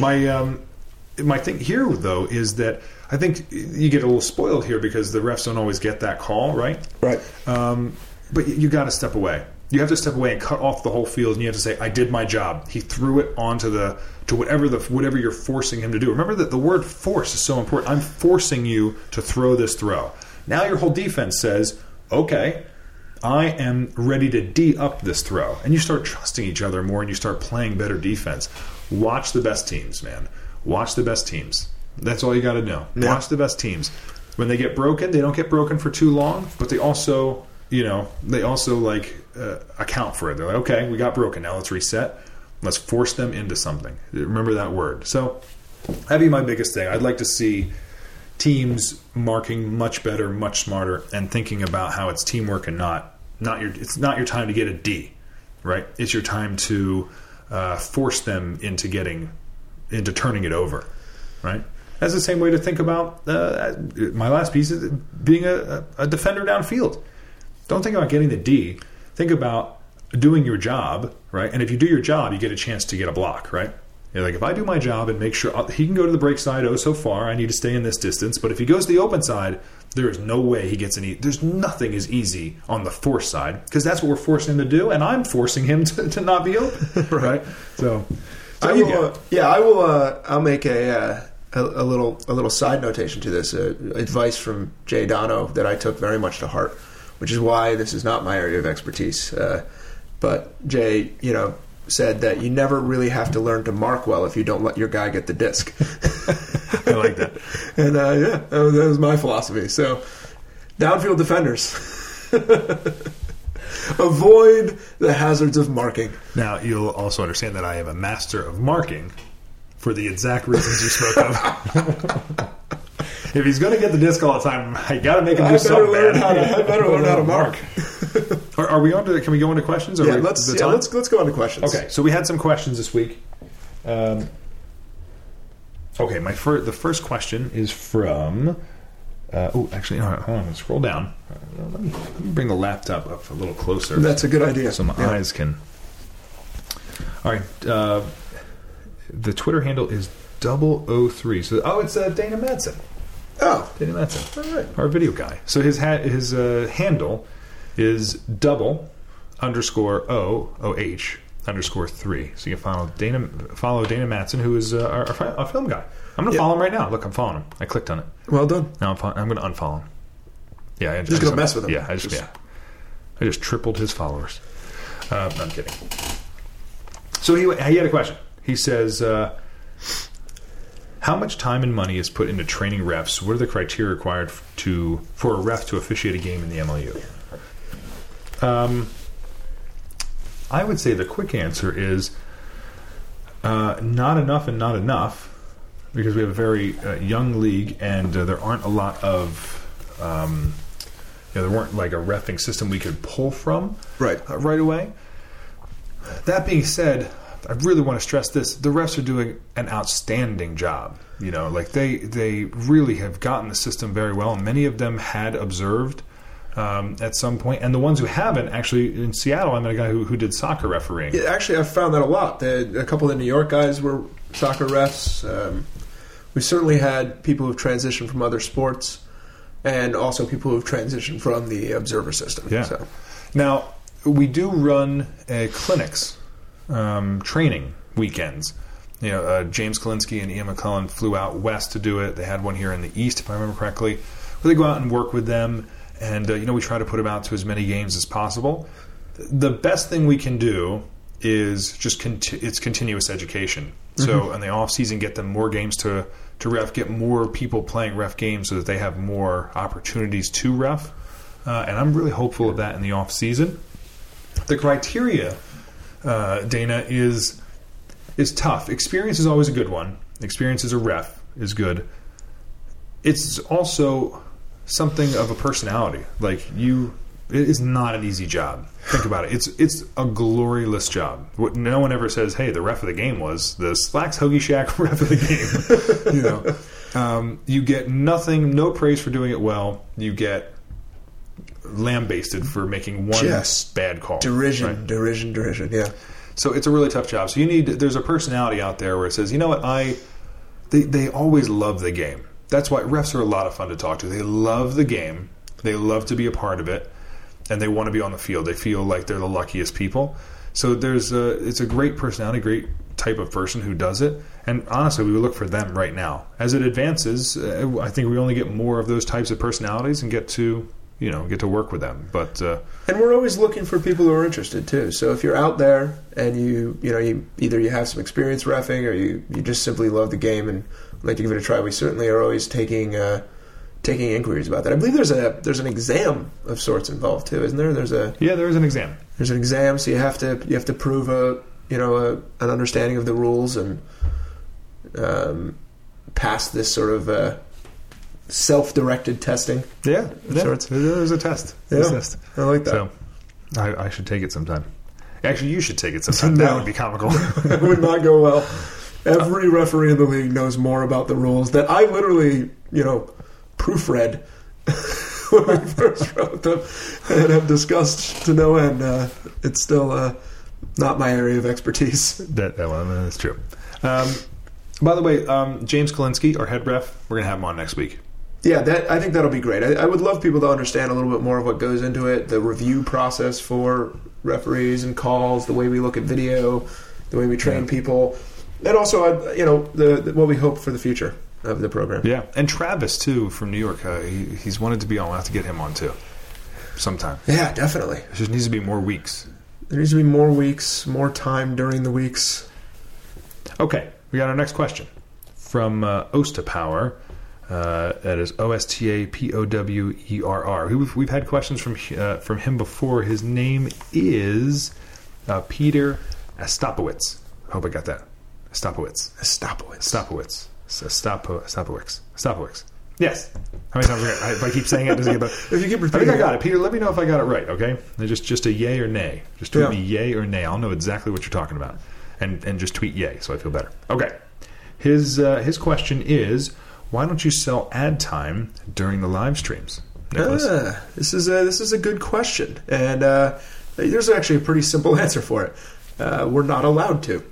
My thing here, though, is that I think you get a little spoiled here because the refs don't always get that call, right? Right. But you got to step away. You have to step away and cut off the whole field, and you have to say, "I did my job." He threw it onto to whatever you're forcing him to do. Remember that the word "force" is so important. I'm forcing you to throw this throw. Now your whole defense says, "Okay, I am ready to D-up this throw," and you start trusting each other more, and you start playing better defense. Watch the best teams, man. Watch the best teams. That's all you got to know. Yeah. Watch the best teams. When they get broken, they don't get broken for too long, but they also account for it. They're like, okay, we got broken. Now let's reset. Let's force them into something. Remember that word. So that'd be my biggest thing. I'd like to see teams marking much better, much smarter, and thinking about how it's teamwork and it's not your time to get a D, right? It's your time to force them into turning it over, right? That's the same way to think about my last piece is being a defender downfield. Don't think about getting the D. Think about doing your job, right? And if you do your job, you get a chance to get a block, right? You're like, if I do my job and make sure he can go to the break side so far, I need to stay in this distance. But if he goes to the open side, there is no way he gets any. There's nothing as easy on the force side because that's what we're forcing him to do, and I'm forcing him to not be open, right? So I will. I'll make a little side notation to this. Advice from Jay Dono that I took very much to heart, which is why this is not my area of expertise. But Jay, said that you never really have to learn to mark well if you don't let your guy get the disc. I like that. And that was my philosophy. So, downfield defenders. Avoid the hazards of marking. Now, you'll also understand that I am a master of marking for the exact reasons you spoke of. If he's going to get the disc all the time, I got to make him do something bad. I better learn how to mark. Are we on to? Can we go into questions? Let's go into questions. Okay, so we had some questions this week. Okay, the first question is from. Actually, hold on. Scroll down. Let me bring the laptop up a little closer. That's a good idea. So my eyes can. All right. The Twitter handle is 003. So, it's Dana Madsen. Oh, Dana Madsen. All right. Our video guy. So his handle is _OOH_3. So you can follow Dana Madsen, who is our film guy. I'm going to follow him right now. Look, I'm following him. I clicked on it. Well done. Now I'm going to unfollow him. Yeah, just going to mess with him. Yeah, I just tripled his followers. No, I'm kidding. So he had a question. He says, how much time and money is put into training refs? What are the criteria required for a ref to officiate a game in the MLU? I would say the quick answer is not enough and not enough, because we have a very young league and there aren't a lot of there weren't like a reffing system we could pull from Right. right away. That being said, I really want to stress this: the refs are doing an outstanding job. Like they really have gotten the system very well, and many of them had observed at some point. And the ones who haven't, actually, in Seattle, I met a guy who did soccer refereeing. Yeah, actually, I've found that a lot. A couple of the New York guys were soccer refs. We certainly had people who've transitioned from other sports, and also people who've transitioned from the observer system. Yeah. So. Now, we do run clinics, training weekends. James Kalinsky and Ian McClellan flew out west to do it. They had one here in the east, if I remember correctly, where they go out and work with them. And, we try to put them out to as many games as possible. The best thing we can do is just it's continuous education. So in the off season, get them more games to ref, get more people playing ref games so that they have more opportunities to ref. And I'm really hopeful of that in the off season. The criteria, Dana, is tough. Experience is always a good one. Experience as a ref is good. It's also something of a personality. Like it is not an easy job. Think about it. It's a glorious job. No one ever says, "Hey, the ref of the game was the Slacks Hoagie Shack ref of the game." You get nothing, no praise for doing it well. You get lambasted for making one bad call. Derision, right? derision. Yeah. So it's a really tough job. So there's a personality out there where it says, you know what, they always love the game. That's why refs are a lot of fun to talk to. They love the game. They love to be a part of it, and they want to be on the field. They feel like they're the luckiest people. So it's a great personality, great type of person who does it. And honestly, we would look for them right now. As it advances, I think we only get more of those types of personalities and get to work with them. But and we're always looking for people who are interested too. So if you're out there and you either you have some experience reffing or you just simply love the game and like to give it a try, we certainly are always taking inquiries about that. I believe there's an exam of sorts involved too, isn't there? there is an exam. There's an exam, so you have to prove an understanding of the rules and pass this sort of self-directed testing. Yeah. Sorts. There's a test. Yeah, test. I like that. So I should take it sometime. Actually, you should take it sometime. No. That would be comical. It would not go well. Every referee in the league knows more about the rules that I literally, proofread when we first wrote them and have discussed to no end. It's still not my area of expertise. That's true. By the way, James Kalinsky, our head ref, we're going to have him on next week. Yeah, I think that'll be great. I would love people to understand a little bit more of what goes into it, the review process for referees and calls, the way we look at video, the way we train people, and also, what we hope for the future of the program. Yeah, and Travis, too, from New York. He's wanted to be on. We'll have to get him on, too, sometime. Yeah, definitely. There just needs to be more weeks. There needs to be more weeks, more time during the weeks. Okay, we got our next question from Ostapower. That is Ostapowerr. We've had questions from him before. His name is Peter Estopowicz. I hope I got that. Estopowicz. Yes. How many times if I keep saying it, does it get better? If you keep repeating, I think I got it. Peter, let me know if I got it right, okay? Just a yay or nay. Just tweet me yay or nay. I'll know exactly what you're talking about. And just tweet yay so I feel better. Okay. His question is, why don't you sell ad time during the live streams, Nicholas? This is a good question. And there's actually a pretty simple answer for it. We're not allowed to.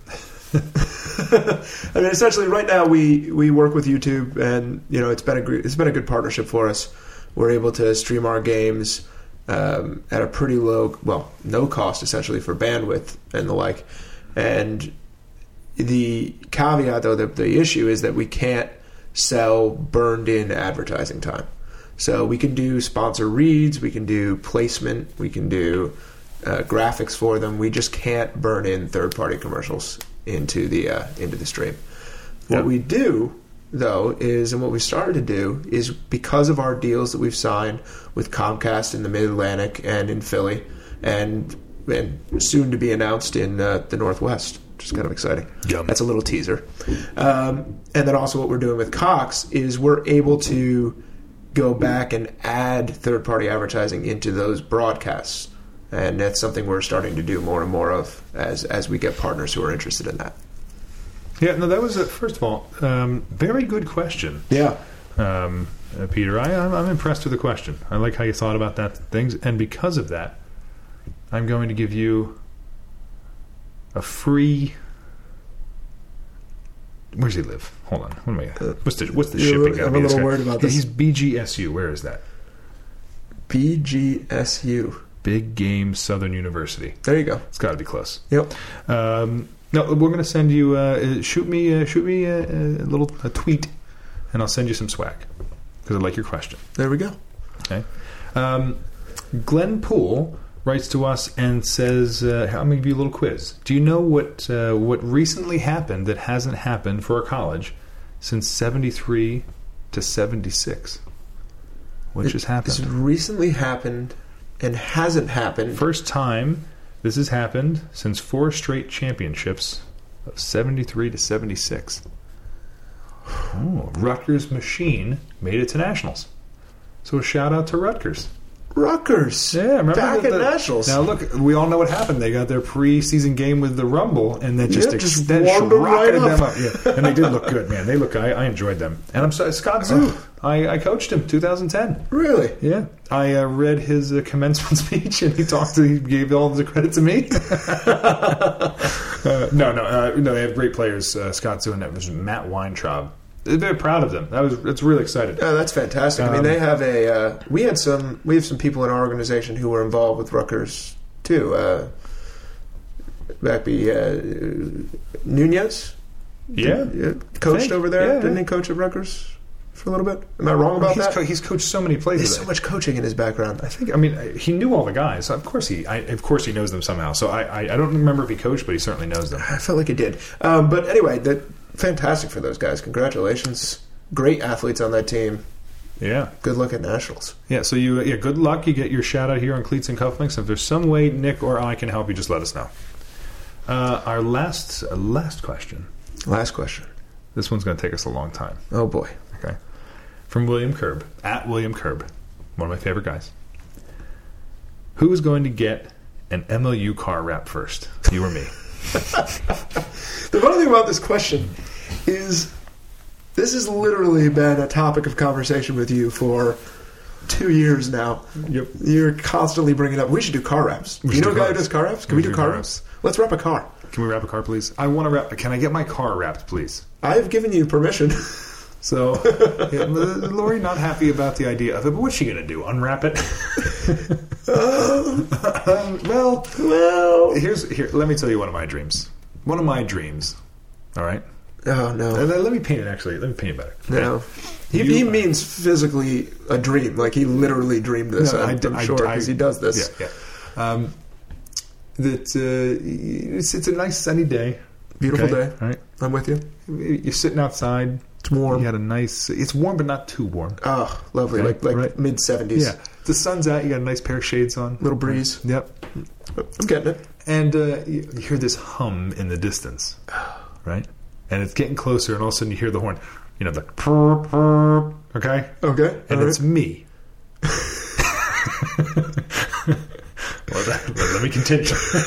I mean, essentially, right now we work with YouTube, and it's been a good partnership for us. We're able to stream our games at a pretty low, no cost essentially for bandwidth and the like. And the caveat, though, the issue is that we can't sell burned-in advertising time. So we can do sponsor reads, we can do placement, we can do graphics for them. We just can't burn in third-party commercials into the stream. What we do, though, and what we started to do is, because of our deals that we've signed with Comcast in the Mid-Atlantic and in Philly, and soon to be announced in the Northwest, which is kind of exciting. Yum. That's a little teaser. And then also what we're doing with Cox is we're able to go back and add third-party advertising into those broadcasts. And that's something we're starting to do more and more of as we get partners who are interested in that. Yeah, no, that was, first of all, very good question. Yeah. Peter, I'm impressed with the question. I like how you thought about that things, and because of that, I'm going to give you a free... Where does he live? Hold on. What am I? What's the shipping? I'm a little worried about this. He's BGSU. Where is that? BGSU. Big Game Southern University. There you go. It's got to be close. Yep. No, we're going to send you. Shoot me a tweet, and I'll send you some swag because I like your question. There we go. Okay. Glenn Poole writes to us and says, I'm going to give you a little quiz. Do you know what recently happened that hasn't happened for a college since 73 to 76? What just happened? This recently happened and hasn't happened. First time this has happened since 4 straight championships of 73 to 76. Oh, Rutgers Machine made it to nationals. So a shout out to Rutgers. Rutgers. Yeah, remember back at nationals. Now look, we all know what happened. They got their preseason game with the Rumble, and that just warmed them right them up. up. Yeah. And they did look good, man. They look. I enjoyed them. And I'm sorry, Scott Zoo. I coached him 2010. Really? Yeah. I read his commencement speech, and he gave all the credit to me. No. They have great players. Scott Zoo and that was Matt Weintraub. They're very proud of them. It's really excited. Oh, that's fantastic. I mean, they have we have some people in our organization who were involved with Rutgers too. Nunez, coached over there. Didn't he coach at Rutgers for a little bit? Am I wrong about that? He's coached so many places. There's so much coaching in his background. I mean, he knew all the guys. So of course he knows them somehow. So I don't remember if he coached, but he certainly knows them. I felt like he did. But anyway, fantastic for those guys. Congratulations. Great athletes on that team. Yeah. Good luck at nationals. Yeah, so good luck. You get your shout out here on Cleats and Cufflinks. If there's some way Nick or I can help you, just let us know. Our last question. Last question. This one's going to take us a long time. Oh, boy. Okay. From William Kerb. At William Kerb. One of my favorite guys. Who is going to get an MLU car wrap first? You or me? The funny thing about this question is this has literally been a topic of conversation with you for 2 years now. Yep. You're constantly bringing up, we should do car wraps. You know a guy who does car wraps? Can we do car wraps? Let's wrap a car. Can we wrap a car, please? I want to wrap. Can I get my car wrapped, please? I've given you permission. So, Lori not happy about the idea of it, but what's she going to do? Unwrap it? Well, let me tell you one of my dreams. One of my dreams. All right? Oh, no. Let me paint it, actually. Let me paint it better. No. He means physically a dream. Like, he literally dreamed this. No, I'm sure, because he does this. Yeah. It's a nice sunny day. Beautiful day. All right. I'm with you. You're sitting outside. It's warm. You had a nice... It's warm, but not too warm. Oh, lovely. Okay, like mid-70s. Yeah. The sun's out. You got a nice pair of shades on. Little breeze. Yep. I'm getting it. And you hear this hum in the distance. Right? And it's getting closer, and all of a sudden you hear the horn. You know, the... Okay? Okay. And it's me. Let me continue.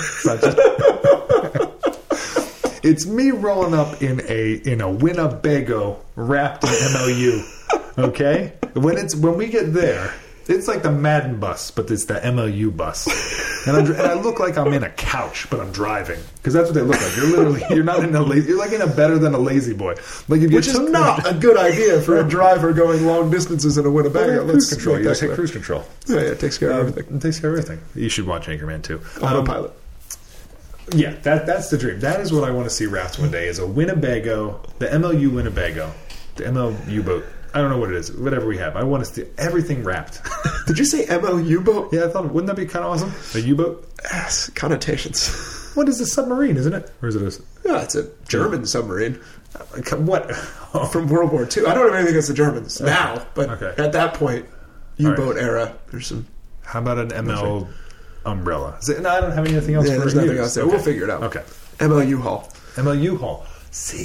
It's me rolling up in a Winnebago wrapped in MLU. Okay? When we get there, it's like the Madden bus, but it's the MLU bus. And I look like I'm in a couch, but I'm driving. Because that's what they look like. You're not in a lazy, you're like in a better than a lazy boy. Like if Which is not a good idea for a driver going long distances in a Winnebago. Cruise control. You take cruise control. Yeah, it takes care of everything. It takes care of everything. You should watch Anchorman too. Autopilot. Yeah, that's the dream. That is what I want to see wrapped one day, is a Winnebago, the MLU Winnebago, the MLU boat. I don't know what it is. Whatever we have. I want to see everything wrapped. Did you say MLU boat? Yeah, I thought, wouldn't that be kind of awesome? A U-boat? Yes, connotations. What is a submarine, isn't it? Or is it Yeah, it's a German submarine. What? Oh. From World War II. I don't have anything against the Germans now, but at that point, U-boat era, there's some... How about an ML umbrella? No, I don't have anything else. Yeah, there's nothing else there. Okay. We'll figure it out. Okay. MLU Hall. MLU Hall. See?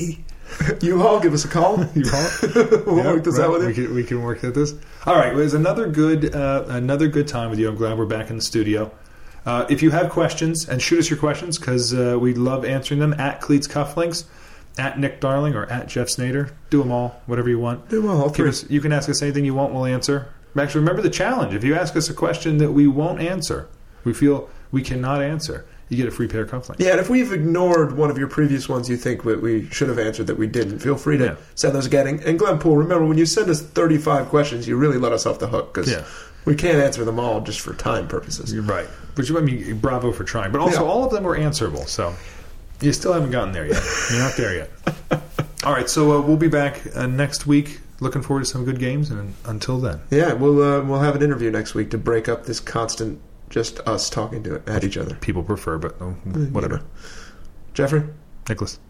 U-Haul, give us a call. U-Haul? We'll work this out with you. We can work at this. All right, well, it was another good time with you. I'm glad we're back in the studio. If you have questions, and shoot us your questions, because we love answering them, at Cleats Cufflinks, at Nick Darling, or at Jeff Snader. Do them all, whatever you want. Do them all three. You can ask us anything you want, we'll answer. Actually, remember the challenge. If you ask us a question that we won't answer, we feel we cannot answer, you get a free pair of cufflinks. Yeah, and if we've ignored one of your previous ones you think we should have answered that we didn't, feel free to send those again. And Glenpool, remember, when you send us 35 questions, you really let us off the hook, because we can't answer them all just for time purposes. You're right. But I mean, bravo for trying. But also, all of them were answerable, so you still haven't gotten there yet. You're not there yet. All right, so we'll be back next week. Looking forward to some good games, and until then. Yeah, we'll have an interview next week to break up this constant just us talking at each other. People prefer, but whatever. Jeffrey? Nicholas.